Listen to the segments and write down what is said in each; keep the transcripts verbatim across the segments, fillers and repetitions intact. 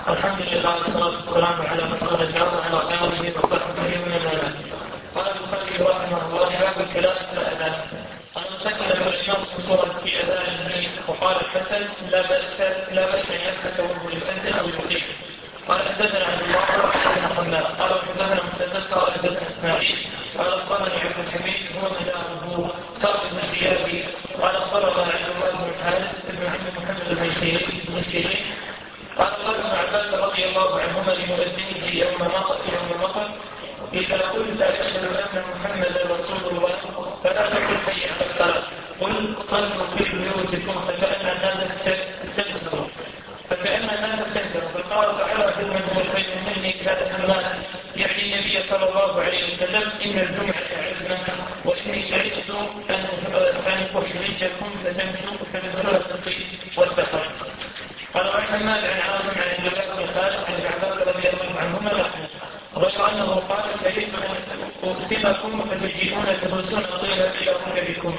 الحمد لله والصلاة والسلام على رسول الله وعلى آله وصحبه ومن والاه. قال البخاري رحمه الله باب الكلام في الأذان. قال تكلم الإمام قصورا في أذانه وقال الحسن لا بأس لا بأس أن يفتح وهو يؤذن أو يقيم. قال حدثنا عبد الله بن محمد قال حدثنا مسدد قال حدثنا إسماعيل قال أخبرني عبد الحميد هو مداره صاحب الزيادي قال أخبرنا عبد الله بن الحارث بن محمد المنشيري قال قال ابن عباس رضي الله عنهما لمؤذنه يوم مطر يوم مطر إذا قلت أشهد أن محمدا رسول الله فلا تقل حي على الصلاة قل صلوا في بيوتكم فكأن الناس استكبروا فكأن الناس استكبروا فقال تعالى من هو خير مني هذا الحمام يعني النبي صلى الله عليه وسلم إن الجمعة عزمة وإني كرهت أن أحرجكم فتمشوا فتدخلوا الطيب والبحر. قال عن حماد عن عاصم عن الجبال بن خالد عن ابن عباس رضي الله عنهما نحن غير أنه قال كرهت أن أؤثمكم فتجيئون تدرسون طيبا إلى ركبكم.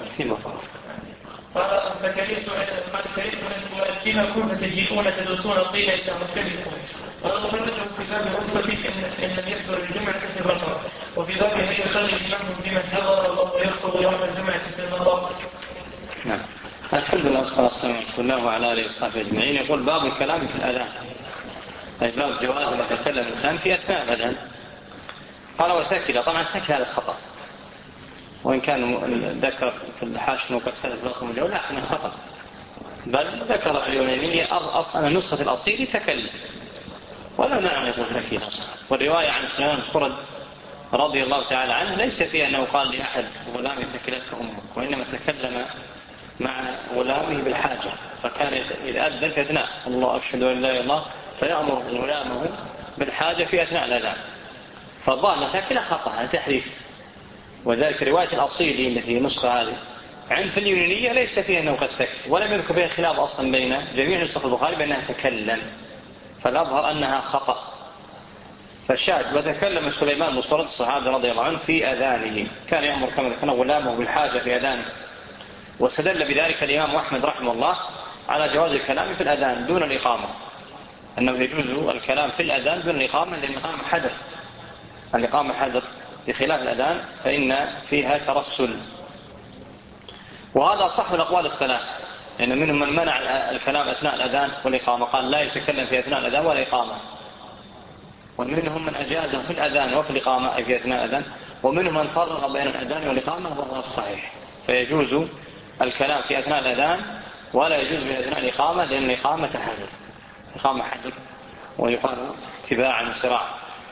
قال فكرهت أن أؤثمكم فتجيئون تدرسون طيبا إلى ركبكم. قال وخرجه في باب رخصة إن لم يحضر الجمعة في المطر وفي باب هل يصلي الإمام بمن حضر الله ويرفض يوم الجمعة في المطر. نعم. الحمد لله والصلاة والسلام على رسول الله وعلى آله وصحبه أجمعين. يقول باب الكلام في الأذان، أي باب جواز أن يتكلم الإنسان في أثناء الأذان. قال وثاكلة، طبعا ثاكلة هذا خطأ، وإن كان ذكر في الحاشية وقد سلف رسم الجولة لكنه خطأ، بل ذكر اليونانية أصلا النسخة الأصيل تكلم ولا معنى يقول ثاكلة. والرواية عن سليمان الخرد رضي الله تعالى عنه ليس فيها أنه قال لأحد غلام ثكلتك أمك، وإنما تكلم مع غلامه بالحاجة، فكان إذا أذن في أثناء الله أشهد أن لا إله إلا الله فيأمر غلامه بالحاجة في أثناء الأذان، فالظاهر ثاكلة خطأ هذا تحريف. وذلك رواية الأصيلي التي نسخة هذه عند في اليونانية ليس فيها أنه قد ثكل، ولم يذكر فيها خلاف أصلا بين جميع نسخ البخاري بأنها تكلم، فالأظهر أنها خطأ. فالشاهد وتكلم سليمان بن صرد الصحابي رضي الله عنه في أذانه، كان يأمر كما ذكرنا غلامه بالحاجة في أذانه. واستدل بذلك الإمام أحمد رحمه الله على جواز الكلام في الأذان دون الإقامة، أنه يجوز الكلام في الأذان دون الإقامة، لأن الإقامة حذر، الإقامة حذر بخلاف الأذان فإن فيها ترسل. وهذا صح الأقوال الثلاث، لأن منهم من منع الكلام أثناء الأذان والإقامة، قال لا يتكلم في أثناء الأذان والإقامة، ومنهم من أجازه في الأذان وفي الإقامة أي في أثناء الأذان، ومنهم من فرق بين الأذان والإقامة وهو الصحيح، فيجوز الكلام في أثناء الأذان ولا يجوز في أثناء الإقامة، لأن الإقامة حذر، الإقامة حذر ويقال اتباعا وسراعا.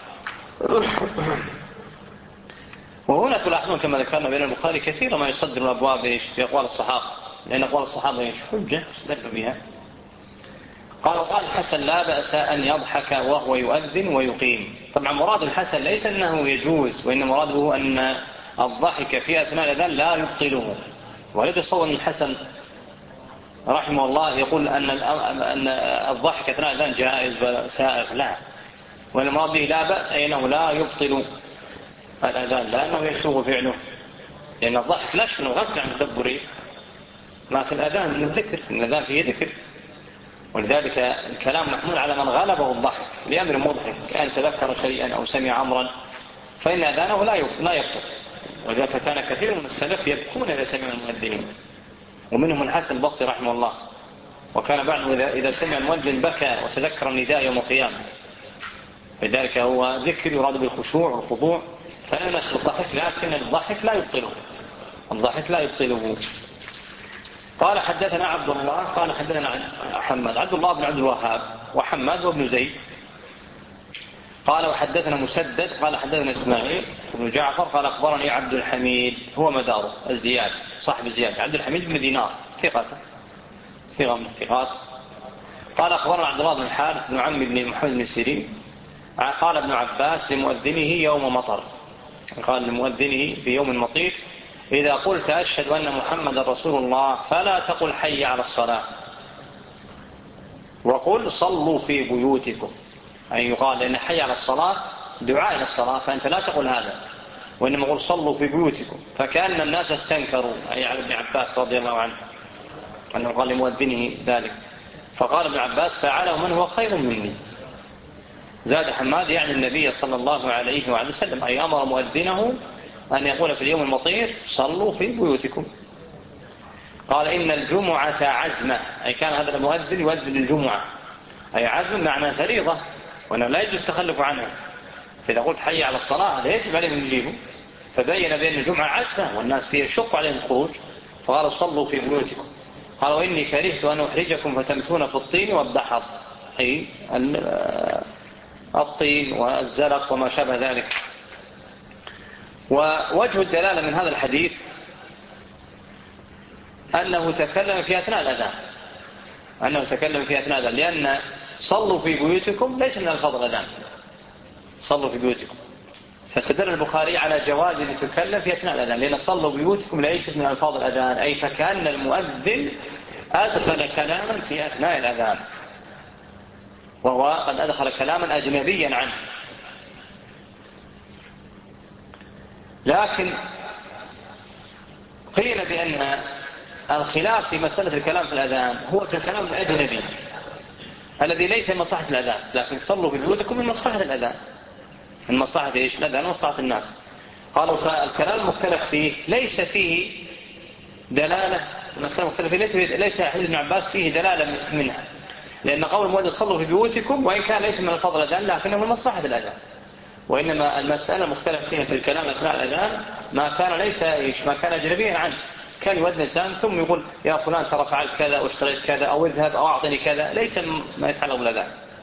وهنا تلاحظون كما ذكرنا بين البخاري كثيرا ما يصدر الأبواب في أقوال الصحابة، لأن أقوال الصحابة حجة يستدل بها. قال قال الحسن لا بأس أن يضحك وهو يؤذن ويقيم. طبعا مراد الحسن ليس أنه يجوز، وإن مراده أن الضحك في أثناء الأذان لا يبطله، ولا يتصور أن الحسن رحمه الله يقول أن أن الضحك أثناء الأذان جائز وسائغ، لا، وإن المراد به لا بأس أي أنه لا يبطل الأذان، لا أنه يسوغ فعله، لأن الضحك لا شأنه غفل عن تدبر ما في الأذان من الذكر، إن الأذان فيه ذكر، ولذلك الكلام محمول على من غلبه الضحك لأمر مضحك، كأن تذكر شيئا أو سمع أمرا فإن أذانه لا يبطل. وذلك كان كثير من السلف يبكون إذا سمع المؤذنين، ومنهم الحسن البصري رحمه الله، وكان بعضهم إذا سمع المؤذن بكى وتذكر النداء يوم القيامة، لذلك هو ذكر يراد بالخشوع والخضوع، فلا يناسب الضحك، لكن الضحك لا يبطله، الضحك لا يبطله. قال حدثنا عبد الله قال حدثنا حماد، عبد الله بن عبد الوهاب وحماد وابن زيد. قال وحدثنا مسدد قال حدثنا إسماعيل بن جعفر قال أخبرني عبد الحميد هو مداره الزياد صاحب الزياد، عبد الحميد بن دينار ثقة ثقة من الثقات. قال أخبرنا عبد الله بن الحارث بن عمي بن محمد بن سيرين قال ابن عباس لمؤذنه يوم مطر، قال لمؤذنه في يوم مطير إذا قلت أشهد أن محمد رسول الله فلا تقل حي على الصلاة وقل صلوا في بيوتكم، أي يقال لأن حي على الصلاة دعاء إلى الصلاة، فأنت لا تقول هذا، وإنما قل صلوا في بيوتكم، فكأن الناس استنكروا أي على ابن عباس رضي الله عنه أنه قال لمؤذنه ذلك، فقال ابن عباس فعله من هو خير مني. زاد حماد يعني النبي صلى الله عليه وعليه وسلم، أي أمر مؤذنه أن يقول في اليوم المطير صلوا في بيوتكم. قال إن الجمعة عزمة، أي كان هذا المؤذن يؤذن الجمعة، أي عزم معنى فريضة وأنه لا يجوز التخلف عنها. فإذا قلت حي على الصلاة لا يجب عليهم يجيبوا، فبين بأن الجمعة عزمة والناس فيها شق عليهم الخروج، فقال صلوا في بيوتكم. قال وإني كرهت أن أحرجكم فتمشون في الطين والدحض، أي الطين والزلق وما شابه ذلك. ووجه الدلالة من هذا الحديث أنه تكلم في أثناء الأذان، أنه تكلم في أثناء الأذان، لأن صلوا في بيوتكم ليس من الفضل الأذان، صلوا في بيوتكم. فاستدل البخاري على جواز أن يتكلم في أثناء الأذان، لأن صلوا بيوتكم ليست من الفاظ الأذان، أي فكأن المؤذن أدخل كلاما في أثناء الأذان، وهو قد أدخل كلاما أجنبيا عنه. لكن قيل بأن الخلاف في مسألة الكلام في الأذان هو كالكلام الأجنبي الذي ليس من مصلحة الأذان، لكن صلوا في بيوتكم من مصلحة الأذان، من مصلحة إيش؟ الأذان ومصلحة الناس. قالوا فالكلام المختلف فيه ليس فيه دلالة، المسألة المختلف فيه ليس, ليس حديث ابن عباس فيه دلالة منها، لأن قول المؤذن صلوا في بيوتكم وإن كان ليس من الفضل الأذان لكنه من مصلحة الأذان. وإنما المسألة المختلف فيها في الكلام أثناء الأذان ما كان ليس إيش؟ ما كان أجنبيا عنه، كان يؤذن إنسان ثم يقول يا فلان ترى فعلت كذا واشتريت كذا أو اذهب أو أعطني كذا، ليس ما يتعلق بالأذان.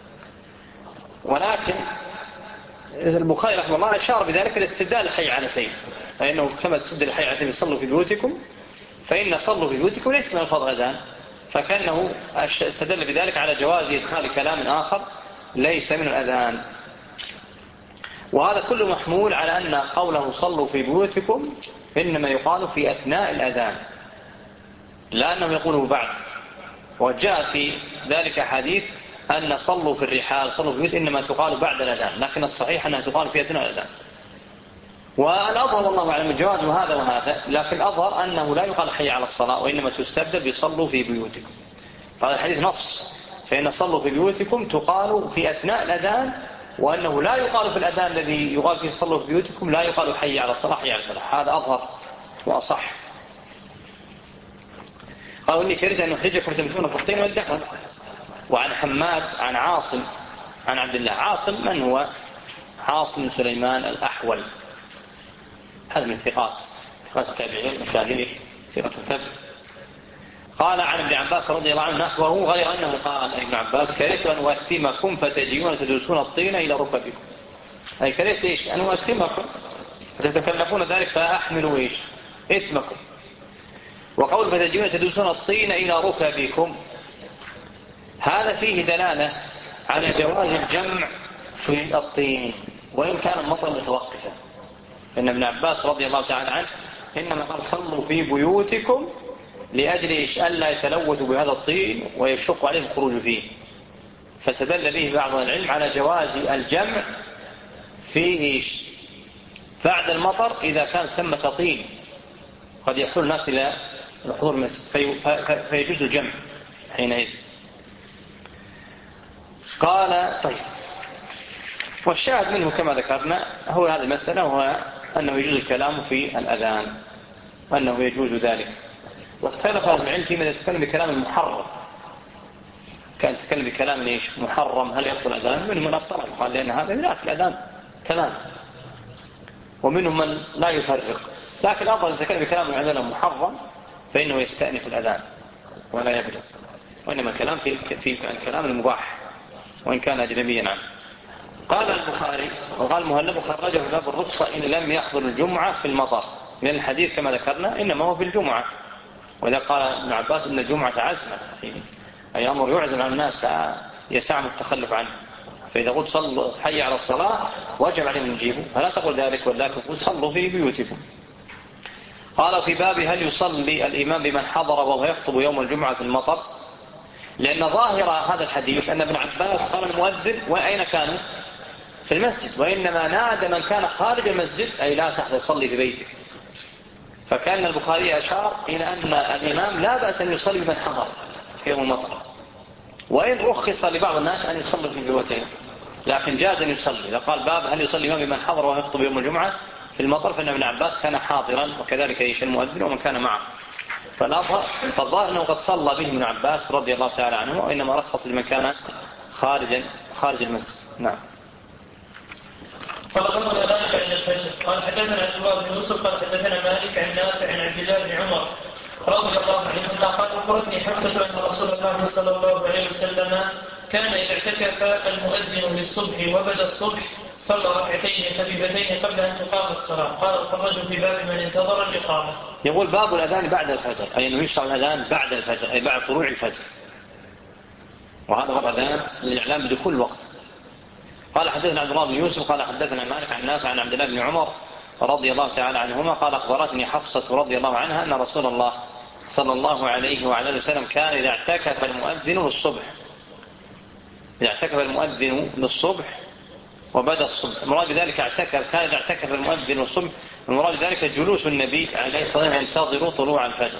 ولكن البخاري رحمه الله أشار بذلك الاستدلال الحيعانتين، فإنه كما استدل الحيعانتين صلوا في بيوتكم، فإن صلوا في بيوتكم ليس من الفضل الأذان، فكأنه استدل بذلك على جواز إدخال كلام آخر ليس من الأذان. وهذا كله محمول على أن قوله صلوا في بيوتكم إنما يقال في أثناء الأذان، لا أنه يقوله بعد. وجاء في ذلك حديث أن صلوا في الرحال صلوا في البيوت إنما تقال بعد الأذان، لكن الصحيح أنها تقال في أثناء الأذان. والأظهر والله أعلم الجواز وهذا وهذا، لكن الأظهر أنه لا يقال حي على الصلاة وإنما تستبدل بصلوا في بيوتكم. هذا الحديث نص، فإن صلوا في بيوتكم تقال في أثناء الأذان، وأنه لا يقال في الأذان الذي يقال فيه صلوا في بيوتكم لا يقال حي على الصلاة حي على الفلاح. هذا أظهر وأصح. قالوا إني كرهت أن أحرجكم تمشون في الطين والدحض. وعن حماد عن عاصم عن عبد الله. عاصم من هو؟ عاصم سليمان الأحول، هذا من ثقات ثقات التابعين مشاهير ثقة ثبت. قال عن ابن عباس رضي الله عنه نحوه، غير أنه قال ابن عباس كرهت أن أؤثمكم فتجيون تدوسون الطين إلى ركبكم، أي كرهت إيش؟ أن أؤثمكم وتتكلفون ذلك فأحملوا إيش؟ إثمكم. وقول فتجيون تدوسون الطين إلى ركبكم هذا فيه دلالة على جواز الجمع في الطين وإن كان المطر متوقفا. إن ابن عباس رضي الله تعالى عنه إنما قال صلوا في بيوتكم لأجل إيش؟ ألا يتلوثوا بهذا الطين ويشق عليهم الخروج فيه، فسدل به بعض العلم على جواز الجمع في إيش؟ بعد المطر إذا كان ثمة طين قد يحول الناس إلى الحضور المسجد في فيجوز الجمع حينئذ. قال طيب، والشاهد منه كما ذكرنا هو هذه المسألة، وهو أنه يجوز الكلام في الأذان، أنه يجوز ذلك. واختلف أهل العلم فيما يتكلم بكلام محرم، كان يتكلم بكلام إيش؟ محرم، هل يبطل الأذان؟ منهم من أبطل قال لأن هذا لا في الأذان كلام، ومنهم من لا يفرق، لكن أفضل يتكلم بكلام الأذان محرم فإنه يستأنف الأذان ولا يبلغ، وإنما الكلام في في الكلام المباح وإن كان أجنبيا عنه. قال البخاري وقال المهلب خرجه في باب الرخصة إن لم يحضر الجمعة في المطر، لأن الحديث كما ذكرنا إنما هو في الجمعة، وإذا قال ابن عباس إن الجمعة عزمة أي أمر يعزم على الناس يسعم التخلف عنه، فإذا قلت صلوا حي على الصلاة وجب عليهم يجيبوا، فلا تقول ذلك ولكن قل صلوا في بيوتكم. قال في باب هل يصلي الإمام بمن حضر وهو يخطب يوم الجمعة في المطر، لأن ظاهر هذا الحديث أن ابن عباس قال المؤذن وأين كانوا؟ في المسجد، وإنما نادى من كان خارج المسجد أي لا تحضر صلي في بيتك. فكان البخاري أشار إلى أن الإمام لا بأس أن يصلي بمن حضر في يوم المطر، وإن رخص لبعض الناس أن يصلي في الجوتين، لكن جاز أن يصلي. إذا قال باب هل يصلي الإمام بمن حضر وهو يخطب يوم الجمعة في المطر، فإن ابن عباس كان حاضرا وكذلك ايش المؤذن ومن كان معه، فالظاهر أنه قد صلى به ابن عباس رضي الله تعالى عنه، وإنما رخص لمن كان خارجا خارج المسجد. نعم. قال قبل ذلك عند الفجر. قال حدثنا عبد الله بن يوسف قال حدثنا مالك عن نافع عن عبد الله بن عمر رضي الله عنهما قال أخبرتني حفصة أن رسول الله صلى الله عليه وسلم كان إذا اعتكف المؤذن للصبح وبدا الصبح صلى ركعتين خفيفتين قبل أن تقام الصلاة. قال الخرج في باب من انتظر الإقامة. يقول باب الأذان بعد الفجر، أي أنه يشرع الأذان بعد الفجر، أي بعد طلوع الفجر، وهذا هو الأذان للإعلام بدخول الوقت. قال حدثنا عبد الله بن يوسف قال حدثنا مالك عن نافع عن عبد الله بن عمر رضي الله تعالى عنهما قال أخبرتني حفصة رضي الله عنها أن رسول الله صلى الله عليه وعلى اله وسلم كان إذا اعتكف المؤذن للصبح إذا اعتكف المؤذن للصبح وبدأ الصبح. المراد بذلك اعتكف كان إذا اعتكف المؤذن للصبح، المراد بذلك جلوس النبي عليه الصلاة والسلام ينتظر طلوع الفجر،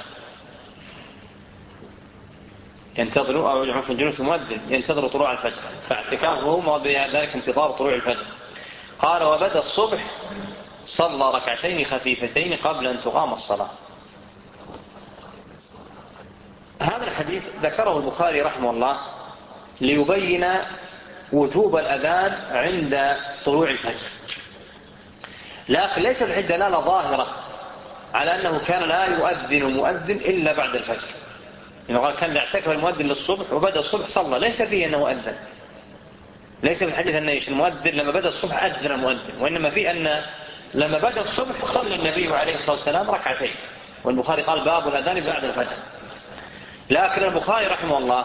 ينتظر أو يجمع في جلوس المؤذن ينتظر طلوع الفجر، فاعتكافه مراد بذلك انتظار طلوع الفجر. قال وبدأ الصبح صلى ركعتين خفيفتين قبل أن تقام الصلاة. هذا الحديث ذكره البخاري رحمه الله ليبين وجوب الأذان عند طلوع الفجر، لكن ليس في دلالة ظاهرة على أنه كان لا يؤذن مؤذن إلا بعد الفجر. يعني قال كان يعتكف المؤذن للصبح وبدأ الصبح صلى، ليس فيه أنه أذن، ليس في الحديث أن المؤذن لما بدأ الصبح أذن المؤذن، وإنما في أن لما بدأ الصبح صلى النبي عليه الصلاة والسلام ركعتين، والبخاري قال باب الأذان بعد الفجر. لكن البخاري رحمه الله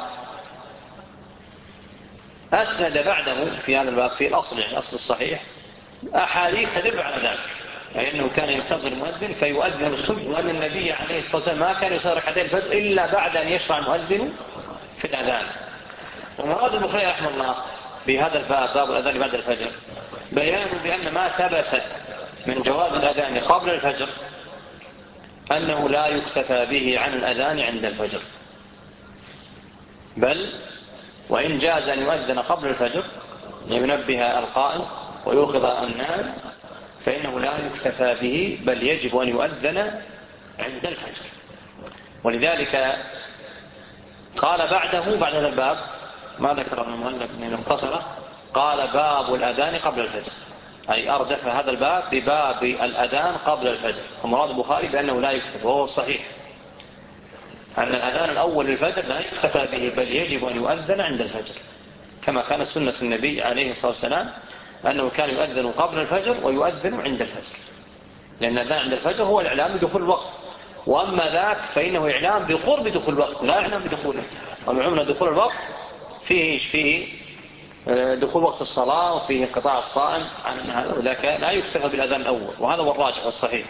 أسند بعده في هذا الباب في الأصل يعني الأصل الصحيح أحاديث تدل على ذلك، يعني أنه كان ينتظر المؤذن فيؤذن الصبح، وأن النبي عليه الصلاة والسلام ما كان يصلي ركعتين الفجر إلا بعد أن يشرع المؤذن في الأذان. ومراد البخاري رحمه الله بهذا الباب باب الأذان بعد الفجر بيان بأن ما ثبت من جواز الأذان قبل الفجر أنه لا يكتفى به عن الأذان عند الفجر، بل وإن جاز أن يؤذن قبل الفجر لينبه القائم ويوقظ النائم فإنه لا يكتفى به، بل يجب أن يؤذن عند الفجر. ولذلك قال بعده بعد هذا الباب ما ذكر المؤلف من مختصرة، قال باب الأذان قبل الفجر، أي أردف هذا الباب بباب الأذان قبل الفجر. ومراد البخاري بأنه لا يكتفى، وهو الصحيح أن الأذان الأول للفجر لا يكتفى به، بل يجب أن يؤذن عند الفجر، كما كانت سنة النبي عليه الصلاة والسلام أنه كان يؤذن قبل الفجر ويؤذن عند الفجر، لأن الأذان عند الفجر هو الإعلام بدخول الوقت، وأما ذاك فإنه إعلام بقرب دخول الوقت لا إعلام بدخوله. ومعلومنا دخول الوقت فيه فيه دخول وقت الصلاة وفيه انقطاع الصائم عن هذا، وذاك لا يكتفى بالأذان الأول، وهذا هو الراجح والصحيح.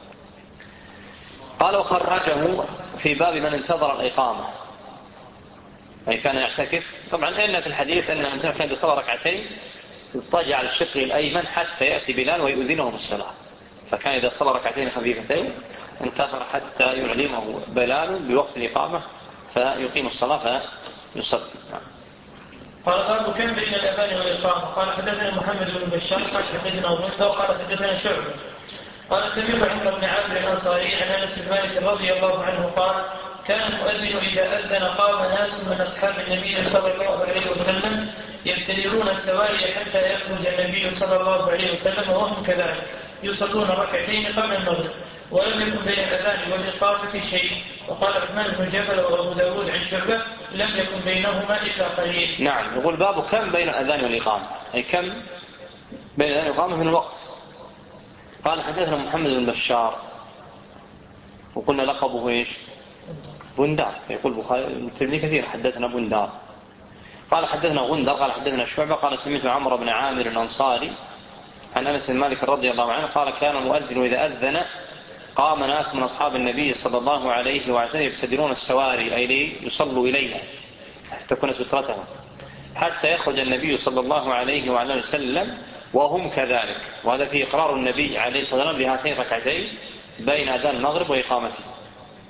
قال وخرجه في باب من انتظر الإقامة، أي كان يعتكف. طبعا إن في الحديث أن الإنسان كان يصلي ركعتين يضطجع على الشق الأيمن حتى يأتي بلال ويؤذنه بالصلاة، فكان إذا صلى ركعتين خفيفتين انتظر حتى يعلمه بلال بوقت الإقامة فيقيم الصلاة فيصلي. قال باب كم بين الأذان والإقامة. قال حدثنا محمد بن بشار قال حدثنا غندر قال حدثنا شعبة قال سمعت عمرو بن عامر الأنصاري عن أنس بن مالك رضي الله عنه قال كان المؤذن إذا أذن قام ناس من أصحاب النبي صلى الله عليه وسلم يبتدرون السواري حتى يخرج النبي صلى الله عليه وسلم وهم كذلك يصلون ركعتين قبل المغرب، ولم يكن بين الأذان والإقامة شيء. وقال عثمان بن جبل وأبو داود عن شعبة لم يكن بينهما إلا قليل. نعم. يقول باب كم بين الأذان والإقامة، أي كم بين الأذان والإقامة من الوقت. قال حدثنا محمد بن بشار وقلنا لقبه إيش؟ بندار. يقول بخاري الترمذي كثير حدثنا بندار. قال حدثنا غندر قال حدثنا شعبة قال سمعت عمرو بن عامر الأنصاري عن أنس بن مالك رضي الله عنه قال كان المؤذن إذا أذن قام ناس من أصحاب النبي صلى الله عليه وسلم يبتدرون السواري أي لي يصلوا إليها حتى تكون سترتهم حتى يخرج النبي صلى الله عليه وعلى وسلم وهم كذلك. وهذا فيه إقرار النبي عليه الصلاة والسلام بهاتين ركعتين بين أذان المغرب وإقامته.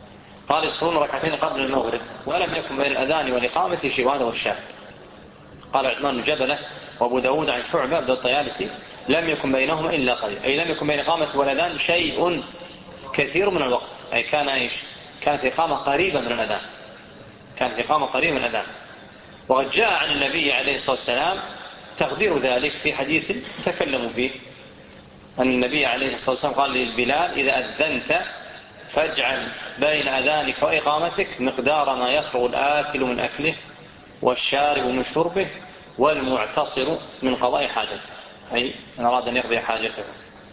قال يصلون ركعتين قبل المغرب ولم يكن بين الأذان والإقامة شيء، وهذا هو الشاهد. قال عثمان بن جبلة وأبو داود عن شعبة بن الطيالسي لم يكن بينهما إلا قليل، أي لم يكن بين إقامة والأذان شيء كثير من الوقت، أي كان إيش؟ كانت إقامة قريبة من الأذان، كانت إقامة قريبة من الأذان. وقد جاء عن النبي عليه الصلاة والسلام تقدير ذلك في حديث تكلموا فيه، أن النبي عليه الصلاة والسلام قال للبلال إذا أذنت فاجعل بين أذانك وإقامتك مقدار ما يفرغ الآكل من أكله والشارب من شربه والمعتصر من قضاء حاجته، أي من أراد أن يقضي حاجته.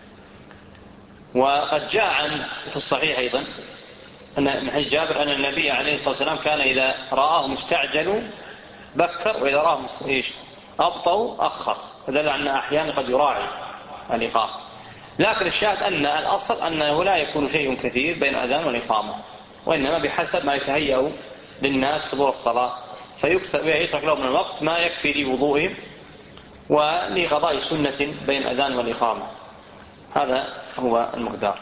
وقد جاء عن في الصحيح أيضا أن من حديث جابر أن النبي عليه الصلاة والسلام كان إذا رآه مستعجل بكر، وإذا رآه أبطأ أخر، فدل أن أحيانا قد يراعي الإقامة. لكن الشاهد أن الأصل أنه لا يكون شيء كثير بين الأذان والإقامة، وإنما بحسب ما يتهيأ للناس حضور الصلاة، فيترك لهم من الوقت ما يكفي لوضوئهم ولقضاء سنة بين الأذان والإقامة. هذا هو المقدار.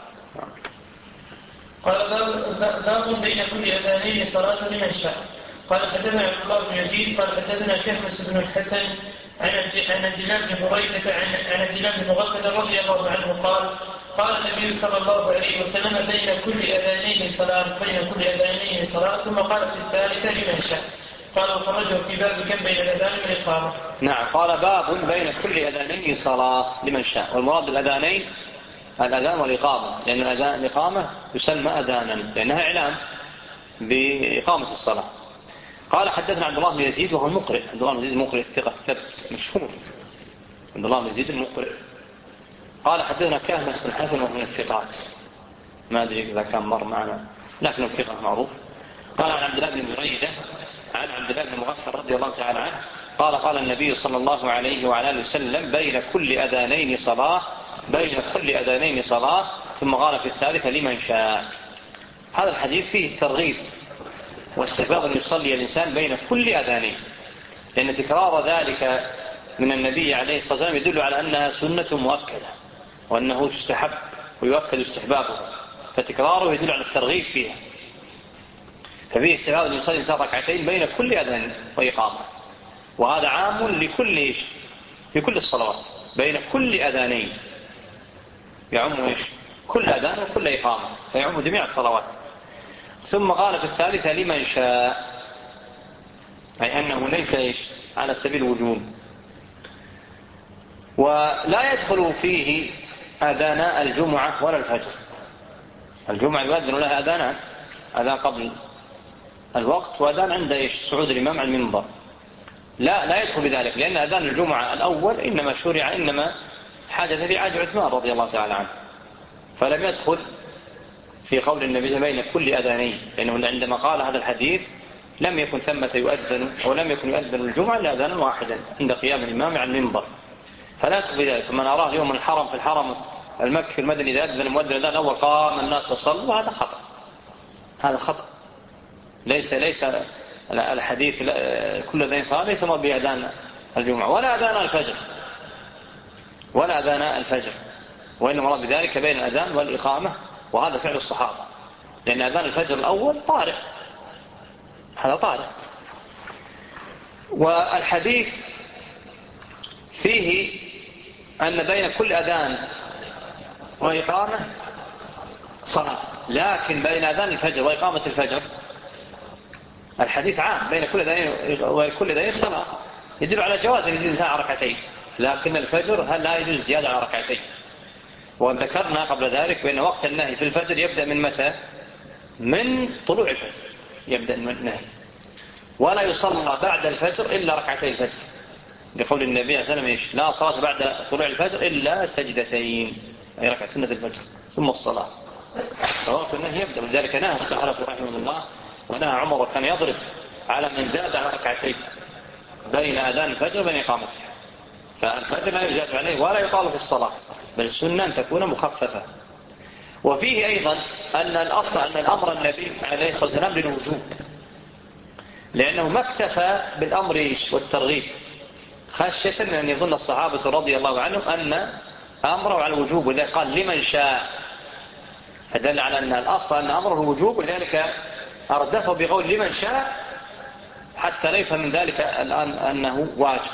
قال باب بين كل أذانين صلاة لمن شاء. قال حدثنا عبد الله بن يزيد قال حدثنا كهمس بن الحسن عن عبد الله بن هريرة عن عبد الله بن مغفل رضي الله عنه قال قال النبي صلى الله عليه وسلم بين كل أذانين صلاة بين كل أذانين صلاة، ثم قال في الثالثة لمن شاء. قال وخرجه في باب كم بين الأذان والإقامة. نعم، قال باب بين كل أذانين صلاة لمن شاء، والمراد بالأذانين الأذان والإقامة، لأن الأذان الإقامة يسمى أذانا لأنها إعلام بإقامة الصلاة. قال حدثنا عبد الله بن يزيد وهو المقرئ، عبد الله بن يزيد المقرئ الثقة الثبت مشهور، عبد الله بن يزيد المقرئ. قال حدثنا كهمس بن حسن وهو من الثقات، ما أدري إذا كان مر معنا لكن الثقة معروف. قال عن عبد الله بن بريدة عن عبد الله بن مغفل رضي الله تعالى عنه قال قال النبي صلى الله عليه وعلى اله وسلم بين كل أذانين صلاة بين كل أذانين صلاة، ثم قال في الثالثة لمن شاء. هذا الحديث فيه الترغيب واستحباب أن يصلي الإنسان بين كل أذانين، لأن تكرار ذلك من النبي عليه الصلاة والسلام يدل على أنها سنة مؤكدة وأنه تستحب ويؤكد استحبابه، فتكراره يدل على الترغيب فيها. ففيه استحباب أن يصلي الإنسان ركعتين بين كل أذان وإقامة، وهذا عام لكل إيش في كل الصلوات، بين كل أذانين يعم إيش كل أذان وكل إقامة، فيعم جميع الصلوات. ثم قال في الثالثة لمن شاء، أي أنه ليس إيش على سبيل الوجوب، ولا يدخل فيه أذان الجمعة ولا الفجر. الجمعة يؤذن لها أذانان، أذان قبل الوقت وأذان عند إيش صعود الإمام على المنبر، لا لا يدخل بذلك، لأن أذان الجمعة الأول إنما شرع إنما حدث في عهد عثمان رضي الله تعالى عنه، فلم يدخل في قول النبي بين كل أذانين، لأنه عندما قال هذا الحديث لم يكن ثمة يؤذن أو لم يكن يؤذن الجمعة إلا أذانا واحدا عند قيام الإمام على المنبر، فلا يدخل بذلك. من أراه اليوم الحرم في الحرم المكي المدني إذا أذن المؤذن الأذان الأول قام الناس وصلوا، هذا خطأ، هذا خطأ. ليس ليس الحديث كل أذان صلاة ليس مراد بأذان الجمعة ولا أذان الفجر ولا أذان الفجر، وإنما مراد بذلك بين الأذان والإقامة، وهذا فعل الصحابة، لأن أذان الفجر الأول طارئ، هذا طارئ. والحديث فيه أن بين كل أذان وإقامة صلاة، لكن بين أذان الفجر وإقامة الفجر الحديث عام، بين كل أذان وكل أذان صلاة، يدل على جواز يزيد الإنسان على ركعتين، لكن الفجر هل لا يجوز زيادة على ركعتين. وذكرنا قبل ذلك بأن وقت النهي في الفجر يبدأ من متى؟ من طلوع الفجر يبدأ النهي، ولا يصلى بعد الفجر إلا ركعتين الفجر، لقول النبي صلى الله عليه وسلم لا صلاة بعد طلوع الفجر إلا سجدتين، أي ركعة سنة الفجر ثم الصلاة. فوقت النهي يبدأ، ولذلك نهى الصحابة رحمه الله ونهى عمر وكان يضرب على من زاد على ركعتين بين أذان الفجر وبين إقامته، فالفجر لا يزاد عليه ولا يطال في الصلاة، بل السنة أن تكون مخففة. وفيه أيضا أن الأصل أن الأمر النبي عليه الصلاة والسلام للوجوب، لأنه ما اكتفى بالأمر والترغيب خشية من أن يظن الصحابة رضي الله عنهم أن أمره على الوجوب، وذلك قال لمن شاء، فدل على أن الأصل أن أمره الوجوب، وذلك أردفه بقول لمن شاء حتى لا يفهم من ذلك الآن أنه واجب.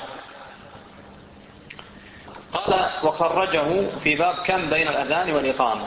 قال وخرجه في باب كم بين الأذان والإقامة،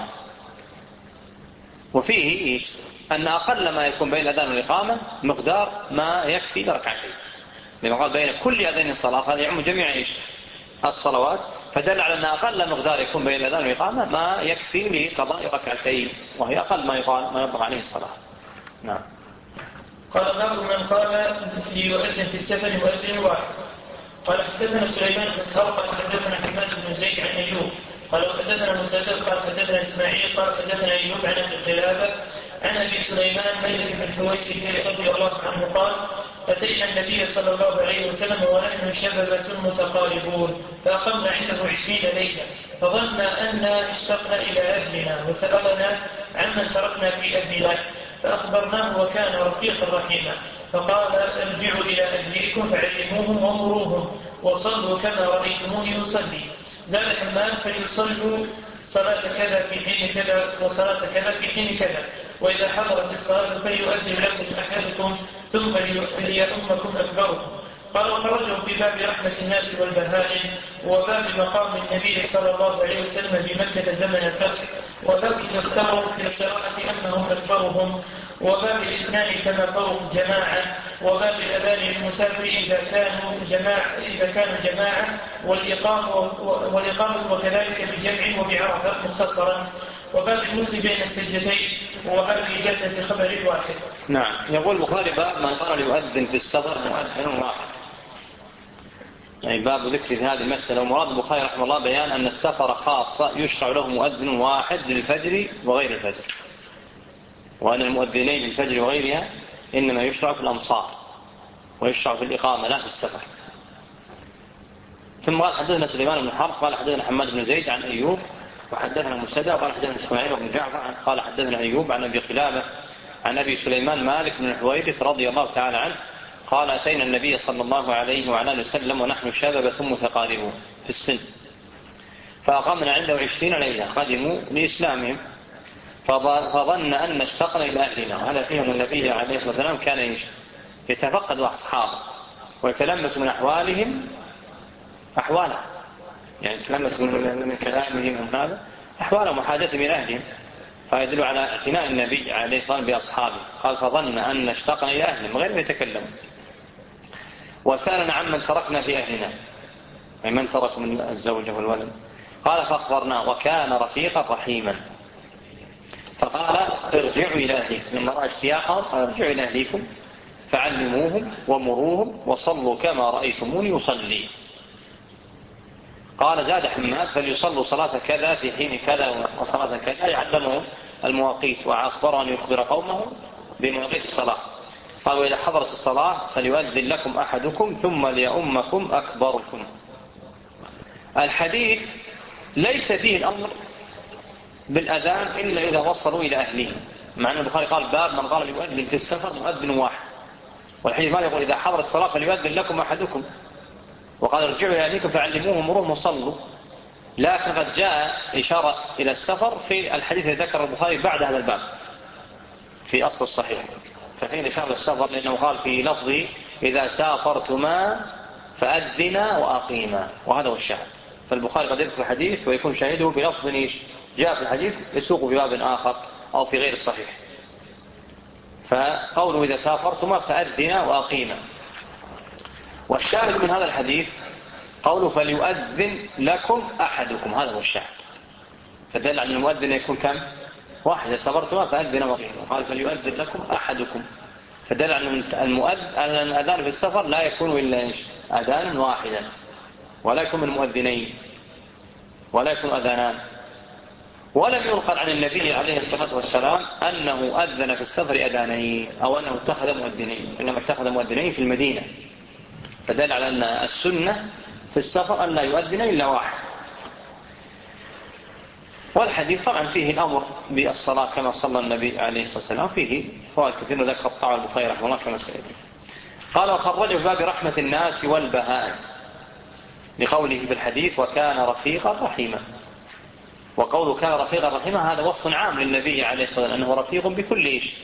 وفيه إيش؟ أن أقل ما يكون بين الأذان والإقامة مقدار ما يكفي ركعتين، لما قال بين كل أذان الصلاة، هذا يعم جميع إيش؟ الصلوات، فدل على أن أقل مقدار يكون بين الأذان والإقامة ما يكفي لقضاء ركعتين، وهي أقل ما يقال ما يطلق عليه الصلاة. نعم. قال باب من قال يؤذن في السفر مؤذن واحد. قال حدثنا سليمان بن حرب قال حدثنا حماد بن زيد عن أيوب قال حدثنا مسدد قال حدثنا إسماعيل قال حدثنا أيوب عن أبي قلابة عن أبي سليمان مالك بن حويرث رضي الله عنه قال أتينا النبي صلى الله عليه وسلم ونحن شببة متقاربون فأقمنا عنده عشرين ليلة فظن أن اشتقنا إلى أهلنا وسألنا عمن تركنا في أهلنا فأخبرناه وكان رفيقا رحيما فقال ارجعوا إلى أهليكم فعلموهم ومروهم وصلوا كما رأيتموني أصلي. زاد حماد فليصلوا صلاة كذا في حين كذا وصلاة كذا في حين كذا، وإذا حضرت الصلاة فليؤذن لكم أحدكم ثم ليؤمكم أكبركم. قال وخرجه في باب رحمة الناس والبهائم وباب مقام النبي صلى الله عليه وسلم بمكة زمن الفتح وباب إذا اختاروا في القراءة أنهم أكبرهم وباب الاثنان كما فرق جماعة وباب الأذان للمسافر إذا كانوا جماعة إذا كانوا جماعة والإقامة والإقامة وكذلك بجمع وبعرفة مختصرا وباب الموت بين السجدتين وباب إجازة خبر الواحد. نعم. يقول البخاري باب من قال يؤذن في السفر مؤذن واحد، يعني باب ذكر هذه المسألة. ومراد البخاري رحمه الله بيان أن السفر خاصة يشرع له مؤذن واحد للفجر وغير الفجر، وأن المؤذنين للفجر وغيرها إنما يشرع في الأمصار ويشرع في الإقامة لا في السفر. ثم قال حدثنا سليمان بن حرب قال حدثنا حماد بن زيد عن أيوب وحدثنا مسدد قال حدثنا إسماعيل بن جعفر قال حدثنا أيوب عن أبي قلابة عن أبي سليمان مالك بن الحويرث رضي الله تعالى عنه قال أتينا النبي صلى الله عليه وعلى آله وسلم ونحن شببة متقاربون في السن فأقمنا عنده عشرين ليلة قدموا لإسلامهم فظن أن اشتقنا إلى أهلنا، وهذا فيهم النبي عليه الصلاة والسلام كان يتفقد أصحابه ويتلمس من أحوالهم أحواله، يعني يتلمس من كلامهم ومن هذا أحوالهم وحاجتهم إلى أهلهم، فيدل على اعتناء النبي عليه الصلاة والسلام بأصحابه. قال فظن أن اشتقنا إلى أهلهم من غير ما يتكلموا وسألنا عمن تركنا في أهلنا، أي من ترك من الزوجة والولد. قال فأخبرنا وكان رفيقا رحيما فقال ارجعوا إلى أهليكم، لما رأى اشتياقهم قال ارجعوا إلى أهليكم فعلموهم ومروهم وصلوا كما رأيتموني يصلي. قال زاد حماد فليصلوا صلاة كذا في حين كذا وصلاة كذا، يعلمهم المواقيت وأخبروا أن يخبر قومه بمواقيت الصلاة. قال وإذا حضرت الصلاة فليؤذن لكم أحدكم ثم ليؤمكم أكبركم. الحديث ليس فيه الأمر بالأذان إلا إذا وصلوا إلى أهلهم، مع أن البخاري قال باب من قال ليؤذن في السفر مؤذن واحد، والحديث ما يقول إذا حضرت الصلاة فليؤذن لكم أحدكم، وقال ارجعوا إلى أهليكم فعلموهم ومروهم وصلوا. لكن قد جاء إشارة إلى السفر في الحديث الذي ذكر البخاري بعد هذا الباب في أصل الصحيح، فحين إشارة السفر لأنه قال في لفظه إذا سافرتما فأذنا وأقيما، وهذا هو الشاهد. فالبخاري قد يذكر الحديث ويكون شاهده بلفظ جاء في الحديث يسوق في باب آخر أو في غير الصحيح. فقوله إذا سافرتما فأذنا وأقيما، والشاهد من هذا الحديث قوله فليؤذن لكم أحدكم، هذا هو الشاهد. فدل على المؤذن يكون كم؟ واحد. إذا سافرتما فأذنا وأقيما، قال فليؤذن لكم أحدكم، فدل على أن الأذان في السفر لا يكون إلا أذانا واحدا، ولا يكون من مؤذنين، ولا يكون أذانان. ولم ينقل عن النبي عليه الصلاة والسلام أنه أذن في السفر أذانين أو أنه اتخذ مؤذنين، إنما اتخذ مؤذنين في المدينة، فدل على أن السنة في السفر أن لا يؤذن إلا واحد. والحديث طبعا فيه الأمر بالصلاة كما صلى النبي عليه الصلاة والسلام، فيه فوائد كثير ذكر الطاعة البخاري رحمه الله كما سيأتي. قال وخرجه في باب رحمة الناس والبهائم لقوله بالحديث وكان رفيقا رحيما. وقوله كان رفيقا رحيما هذا وصف عام للنبي عليه الصلاة والسلام أنه رفيق بكل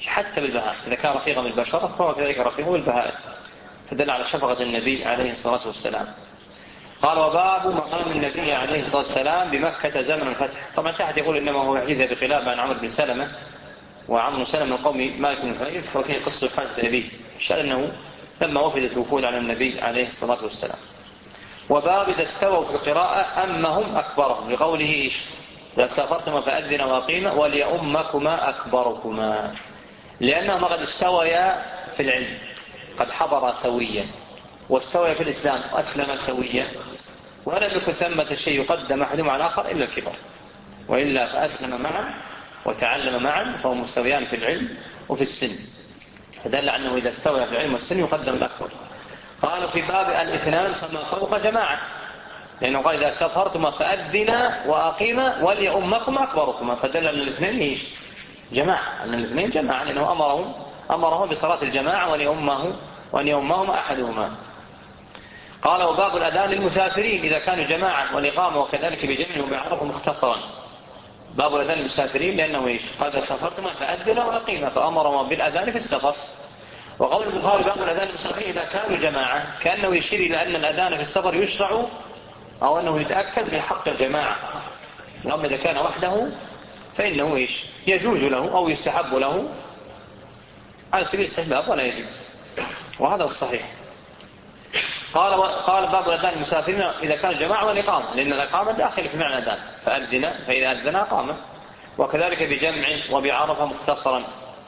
حتى بالبهائم، إذا كان رفيقا بالبشرة فهو كذلك رفيق بالبهائم، فدل على شفقة النبي عليه الصلاة والسلام. قال وباب مقام النبي عليه الصلاة والسلام بمكة زمن الفتح. طبعا تحت يقول إنما هو حديث بخلاف عن عمرو بن سلمة، وعمرو بن سلمة من قوم مالك بن حويرث، وكان قصة حادث أبيه، الشأن أنه لما وفدت الوفود على النبي عليه الصلاة والسلام. وباب إذا استووا في القراءة أمهم أكبرهم، لقوله إيش؟ إذا سافرتما فأذن وأقيما وليؤمكما أكبركما، لأنهما قد استويا في العلم، قد حضر سويا، واستويا في الإسلام وأسلم سويا، ولم يكن ثمة شيء يقدم أحدهم على الآخر إلا الكبر، وإلا فأسلم معا وتعلم معا فهم مستويان في العلم وفي السن، فدل أنه إذا استوى في العلم والسن يقدم الأكبر. قالوا في باب الاثنان فما فوق جماعة، لأنه قال إذا سافرتما فأذنا وأقيما وليؤمكما أكبركما، فدل أن الاثنين إيش؟ جماعة، أن الاثنين جماعة، لأنه أمرهم أمرهم بصلاة الجماعة وليؤمه وأن يؤمهم أحدهما. قال وباب الأذان للمسافرين إذا كانوا جماعة والإقامة، وكذلك بجمع وبعرف مختصرا. باب الأذان للمسافرين لأنه إيش؟ قال إذا سافرتما فأذنا وأقيما، فأمرهم بالأذان في السفر. وقول البخاري باب الأذان للمسافرين إذا كانوا جماعة، كأنه يشير إلى أن الأذان في السفر يشرع، أو أنه يتأكد في حق الجماعة. أما إذا كان وحده فإنه إيش؟ يجوز له أو يستحب له على سبيل الاستحباب ولا يجب، وهذا هو الصحيح. قال قال باب الأذان للمسافرين إذا كان جماعة والإقامة، لأن الإقامة داخل في معنى الأذان، فأذن فإذا أذن أقام، وكذلك بجمع وبعرفة مختصرا.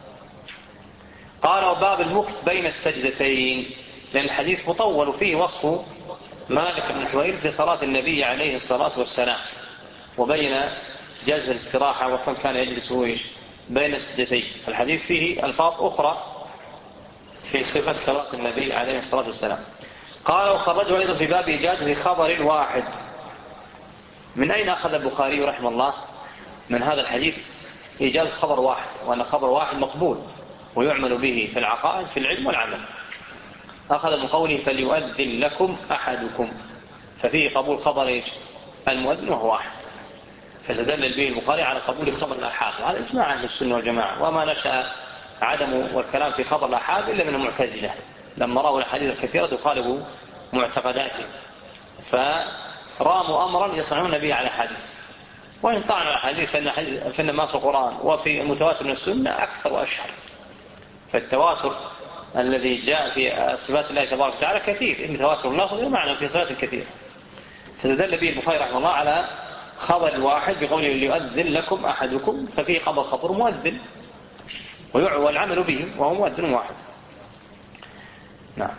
قال وباب المكث بين السجدتين، لأن الحديث مطول فيه وصف مالك بن حويرث في صلاة النبي عليه الصلاة والسلام، وبين جلسة الاستراحة وكم كان يجلس ويش بين السجدتين. الحديث فيه ألفاظ أخرى في صفة صلاة النبي عليه الصلاة والسلام. قال وخرجه أيضا في باب إجازة خبر الواحد. من أين أخذ البخاري رحمه الله من هذا الحديث إجازة خبر واحد، وأن خبر واحد مقبول ويعمل به في العقائد في العلم والعمل؟ أخذ من قوله فليؤذن لكم أحدكم، ففيه قبول خبر إيش؟ المؤذن وهو واحد، فاستدل به البخاري على قبول خبر الآحاد، وهذا إجماع أهل السنة والجماعة، وما نشأ عدم والكلام في خبر الآحاد إلا من المعتزلة لما رأوا الحديث الكثيرة تخالف معتقداتهم، فراموا أمرا يطعنون به على حديث. وإن طعنوا على حديث فإن ما في القرآن وفي المتواتر من السنة أكثر وأشهر، فالتواتر الذي جاء في صفات الله تبارك وتعالى كثير، المتواتر اللفظي ومعنى في صفات كثير، فاستدل به البخاري رحمه الله على خبر الواحد بقوله ليؤذن لكم أحدكم، ففيه خبر خبر مؤذن والعمل به وهو مؤذن واحد. نعم.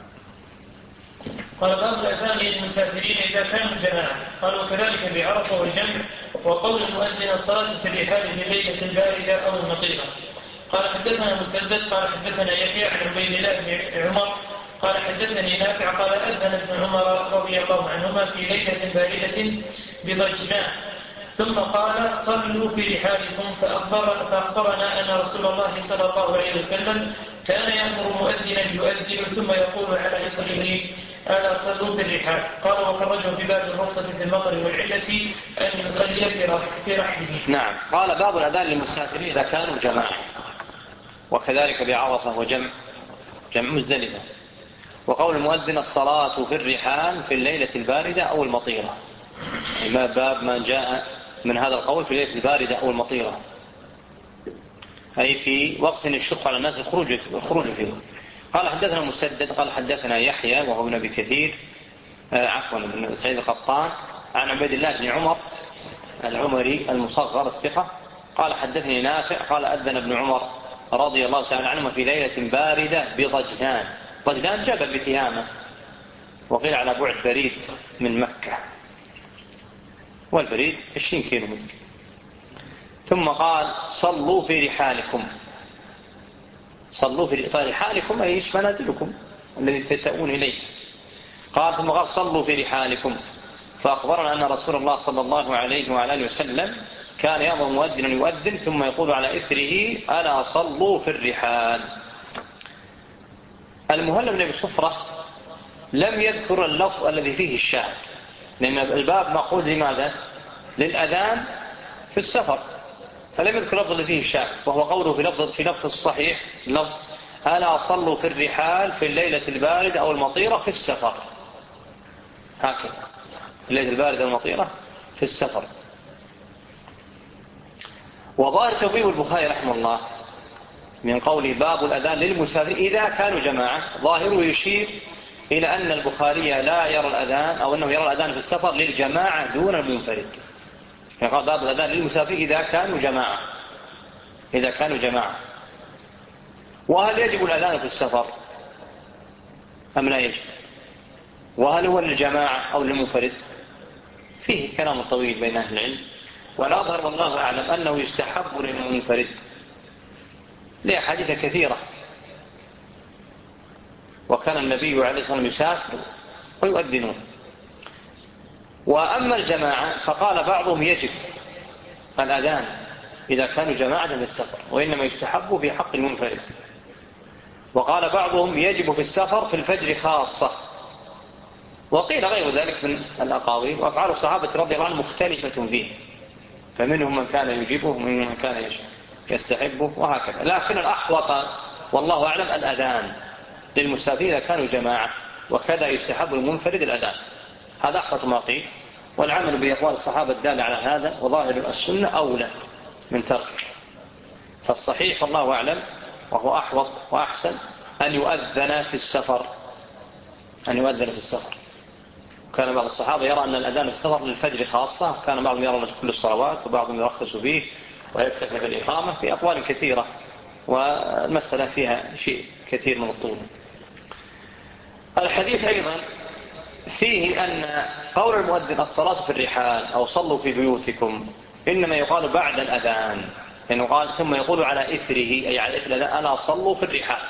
قال باب الأذان للمسافرين إذا كانوا جماعة. قال وكذلك بعرفة والجمع، وقول المؤذن الصلاة في الرحال بالليلة الباردة أو المطيرة. قال حدثنا مسدد قال حدثنا يحيى عن عبيد الله بن عمر قال حدثني نافع قال أذن ابن عمر رضي الله عنهما في ليلة باردة بضجنان، ثم قال صلوا في رحالكم، فأخبر فأخبرنا أن رسول الله صلى الله عليه وسلم كان يأمر مؤذنا يؤذن ثم يقول على إثره ألا صلوا في الرحال. قال وخرجه في باب الرخصة في المطر والعلة أن يصلي في رحله. نعم. قال باب الأذان للمسافرين إذا كانوا جماعة، وكذلك بعرفة وجمع جمع مزدلفة. وقول المؤذن الصلاة في الرحال في الليلة الباردة أو المطيرة، ما باب ما جاء من هذا القول في الليلة الباردة أو المطيرة، أي في وقت يشق على الناس الخروج الخروج فيه. قال حدثنا مسدد قال حدثنا يحيى وهو ابن أبي كثير آه عفوا بن سعيد القطان عن عبيد الله بن عمر العمري المصغر الثقة قال حدثني نافع قال أذن ابن عمر رضي الله تعالى عنهما في ليلة باردة بضجنان. ضجنان جبل بتهامة، وقيل على بعد بريد من مكة، والبريد عشرين كيلو متر. ثم قال صلوا في رحالكم، صلوا في رحالكم أيش منازلكم الذي تتأون إليه. قال ثم قال صلوا في رحالكم، فأخبرنا أن رسول الله صلى الله عليه وعلى آله وسلم كان يأمر مؤذنا يؤذن ثم يقول على إثره ألا صلوا في الرحال. المهلب بن أبي صفرة لم يذكر اللفظ الذي فيه الشاهد، لأن الباب مقود لماذا؟ للأذان في السفر، فلم يذكر لفظ فيه الشاذ، وهو قوله في لفظ في لفظ الصحيح لفظ ألا صلوا في الرحال في الليلة الباردة أو المطيرة في السفر، هكذا الليلة الباردة أو المطيرة في السفر. وظاهر توبيب البخاري رحمه الله من قوله باب الأذان للمسافر إذا كانوا جماعة، ظاهره يشير إلى أن البخاري لا يرى الأذان أو أنه يرى الأذان في السفر للجماعة دون المنفرد. فقال باب الأذان للمسافر إذا كانوا جماعة، إذا كانوا جماعة. وهل يجب الأذان في السفر أم لا يجب؟ وهل هو للجماعة أو للمنفرد؟ فيه كلام طويل بين أهل العلم، والأظهر والله أعلم أنه يستحب للمنفرد لأحاديث كثيرة، وكان النبي عليه الصلاة والسلام يسافر ويؤذنون. وأما الجماعة فقال بعضهم يجب الأذان إذا كانوا جماعة في السفر، وإنما يستحب في حق المنفرد. وقال بعضهم يجب في السفر في الفجر خاصة، وقيل غير ذلك من الأقاويل. وأفعال الصحابة رضي الله عنهم مختلفة فيه، فمنهم من كان يجيبه ومنهم من كان يستحبه وهكذا. لكن الأحوط والله أعلم الأذان للمسافرين إذا كانوا جماعة، وكذا يستحب المنفرد الأذان. هذا أحوط ما قيل، والعمل بأقوال الصحابة الدالة على هذا وظاهر السنة أولى من ترك. فالصحيح والله أعلم وهو أحوط وأحسن أن يؤذن في السفر، أن يؤذن في السفر. كان بعض الصحابة يرى أن الأذان في السفر للفجر خاصة، كان بعضهم يرى كل الصلوات، وبعضهم يرخص فيه ويكتفي بالإقامة، في أقوال كثيرة، والمسألة فيها شيء كثير من الطول. الحديث أيضا فيه أن قول المؤذن الصلاة في الرحال أو صلوا في بيوتكم إنما يقال بعد الأذان، لأنه يعني قال ثم يقول على إثره، أي على إثر الأذان ألا صلوا في الرحال.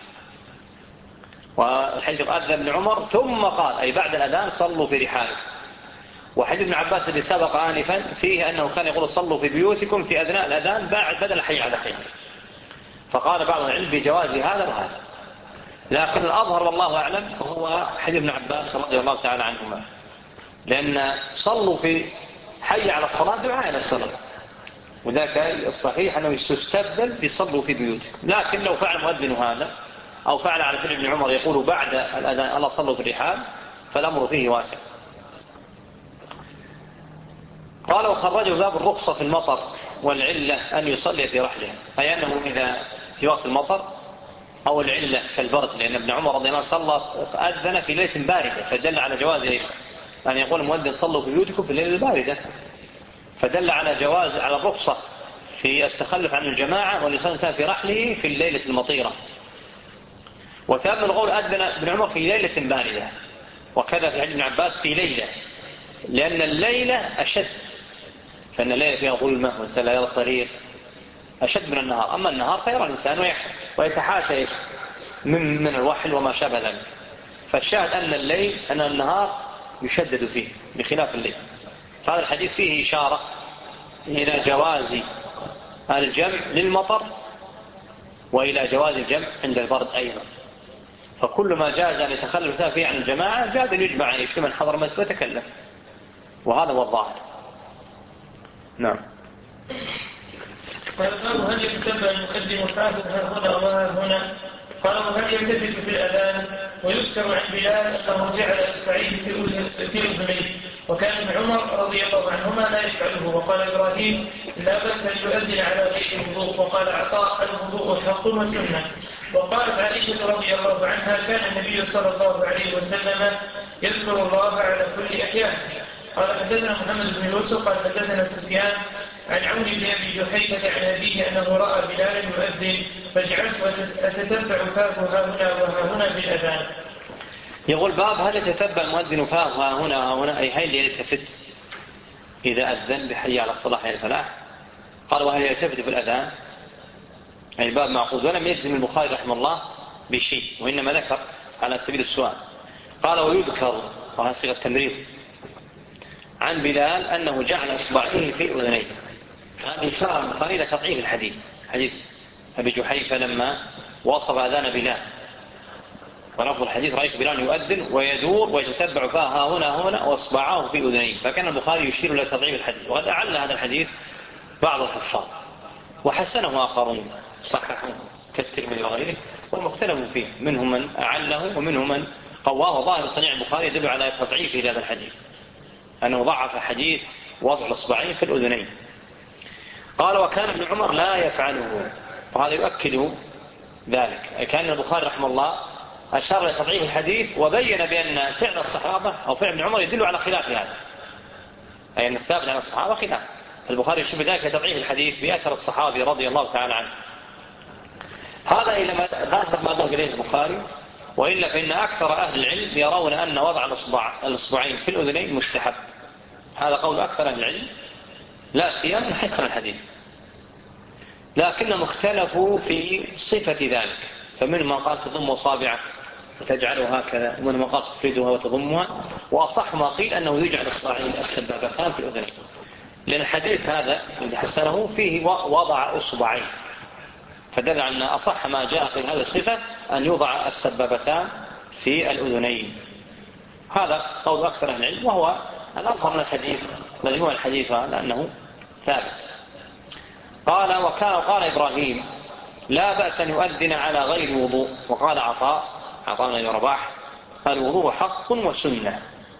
والحديث أذن ابن عمر ثم قال أي بعد الأذان صلوا في رحالكم. وحديث ابن عباس الذي سبق آنفا فيه أنه كان يقول صلوا في بيوتكم في أثناء الأذان بعد بدل حي على حي. فقال بعض العلم بجواز هذا وهذا، لكن الأظهر والله أعلم هو حديث ابن عباس رضي الله تعالى عنهما، لأن صلوا في حي على الصلاة دعاء إلى الصلاة، وذاك الصحيح أنه يستبدل بصلوا في بيوتكم. لكن لو فعل مؤذن هذا أو فعل على فعل ابن عمر يقول بعد الأذان ألا صلوا في الرحال، فالأمر فيه واسع. قال وخرجه باب الرخصة في المطر والعلة أن يصلي في رحله، أي أنه إذا في وقت المطر أو العلة كالبرد، لأن ابن عمر رضي الله عنه صلى أذن في ليلة باردة، فدل على جواز أن يقول المؤذن صلوا في بيوتكم في الليلة الباردة، فدل على جواز على الرخصة في التخلف عن الجماعة وأن يصلي الإنسان في رحله في الليلة المطيرة. وتم القول أذن ابن عمر في ليلة باردة، وكذا في حديث ابن عباس في ليلة، لأن الليلة أشد، فإن الليلة فيها ظلمة والإنسان لا يرى الطريق أشد من النهار. أما النهار فيرى الإنسان ويتحاشى من من الوحل وما شابه ذلك. فالشاهد أن الليل أن النهار يشدد فيه بخلاف الليل. فهذا الحديث فيه إشارة إلى جواز الجمع للمطر وإلى جواز الجمع عند البرد أيضا. فكل ما جاز أن يتخلف الإنسان فيه عن الجماعة جاز أن يجمع عليه في من حضر مسجد وتكلف، وهذا هو الظاهر. نعم. قال هل يتتبع المقدم فاذن ها هنا وها هنا؟ قال وهل يلتفت في الأذان؟ ويذكر عن بلال أنه جعل إصبعيه في أذنيه، وكان ابن عمر رضي الله عنهما لا يفعله. وقال إبراهيم لا بأس أن يؤذن على غير الوضوء. وقال عطاء الوضوء حق وسنة. وقالت عائشة رضي الله عنها كان النبي صلى الله عليه وسلم يذكر الله على كل أحيان. قال حدثنا محمد بن يوسف قال حدثنا سفيان عن عون بن أبي جحيفة عن أبيه أنه رأى بلالا يؤذن فجعلت أتتبع فاه ها هنا وها هنا بالأذان. يقول باب هل يتتبع المؤذن فاه ها هنا وها هنا، أي هل يلتفت إذا أذن بحي على الصلاة حي الفلاح؟ قال وهل يلتفت في الأذان؟ أي باب معقود، ولم يجزم البخاري رحمه الله بشيء، وإنما ذكر على سبيل السؤال. قال ويذكر، وهذا صيغة التمريض، عن بلال أنه جعل إصبعيه في أذنيه. هذه إشارة البخاري إلى تضعيف الحديث، حديث أبي جحيفة لما وصف أذان بلال، ولفظ الحديث رأيت بلال يؤذن ويدور ويتتبع فاه هنا هنا وإصبعاه في أذنيه، فكان البخاري يشير إلى تضعيف الحديث. وقد أعل هذا الحديث بعض الحفاظ وحسنه آخرون صححوه كالترمذي وغيره، والمختلف فيه منهم من أعله ومنهم من قواه. ظاهر صنيع البخاري يدل على تضعيفه لهذا الحديث، أنه ضعف حديث وضع الإصبعين في الأذنين. قال وكان ابن عمر لا يفعله، وهذا يؤكد ذلك. كان البخاري رحمه الله أشار إلى تضعيف الحديث وبين بأن فعل الصحابة أو فعل ابن عمر يدل على خلاف هذا، أي أن الثابت عن الصحابة خلاف. البخاري يشبه ذلك تضعيف الحديث بأثر الصحابي رضي الله تعالى عنه. هذا إلى ما ذهب ما ذهب إليه البخاري، وإلا فإن أكثر أهل العلم يرون أن وضع الإصبع الإصبعين في الأذنين مستحب. هذا قول أكثر أهل العلم لا سيما من حسن الحديث، لكنهم اختلفوا في صفة ذلك، فمنهم من قال تضم أصابعك وتجعلها هكذا، ومنهم من قال تفردها وتضمها، وأصح ما قيل أنه يجعل إصبعين السبابتان في الأذنين، لأن الحديث هذا الذي حسنه فيه وضع أصبعين، فدل أن أصح ما جاء في هذه الصفة أن يوضع السبابتان في الأذنين. هذا قول أكثر أهل العلم، وهو الأظهر من الحديث مجموع الحديث لأنه ثابت. قال وكان قال إبراهيم لا بأس أن يؤذن على غير وضوء. وقال عطاء عطاء بن رباح الوضوء حق وسنة،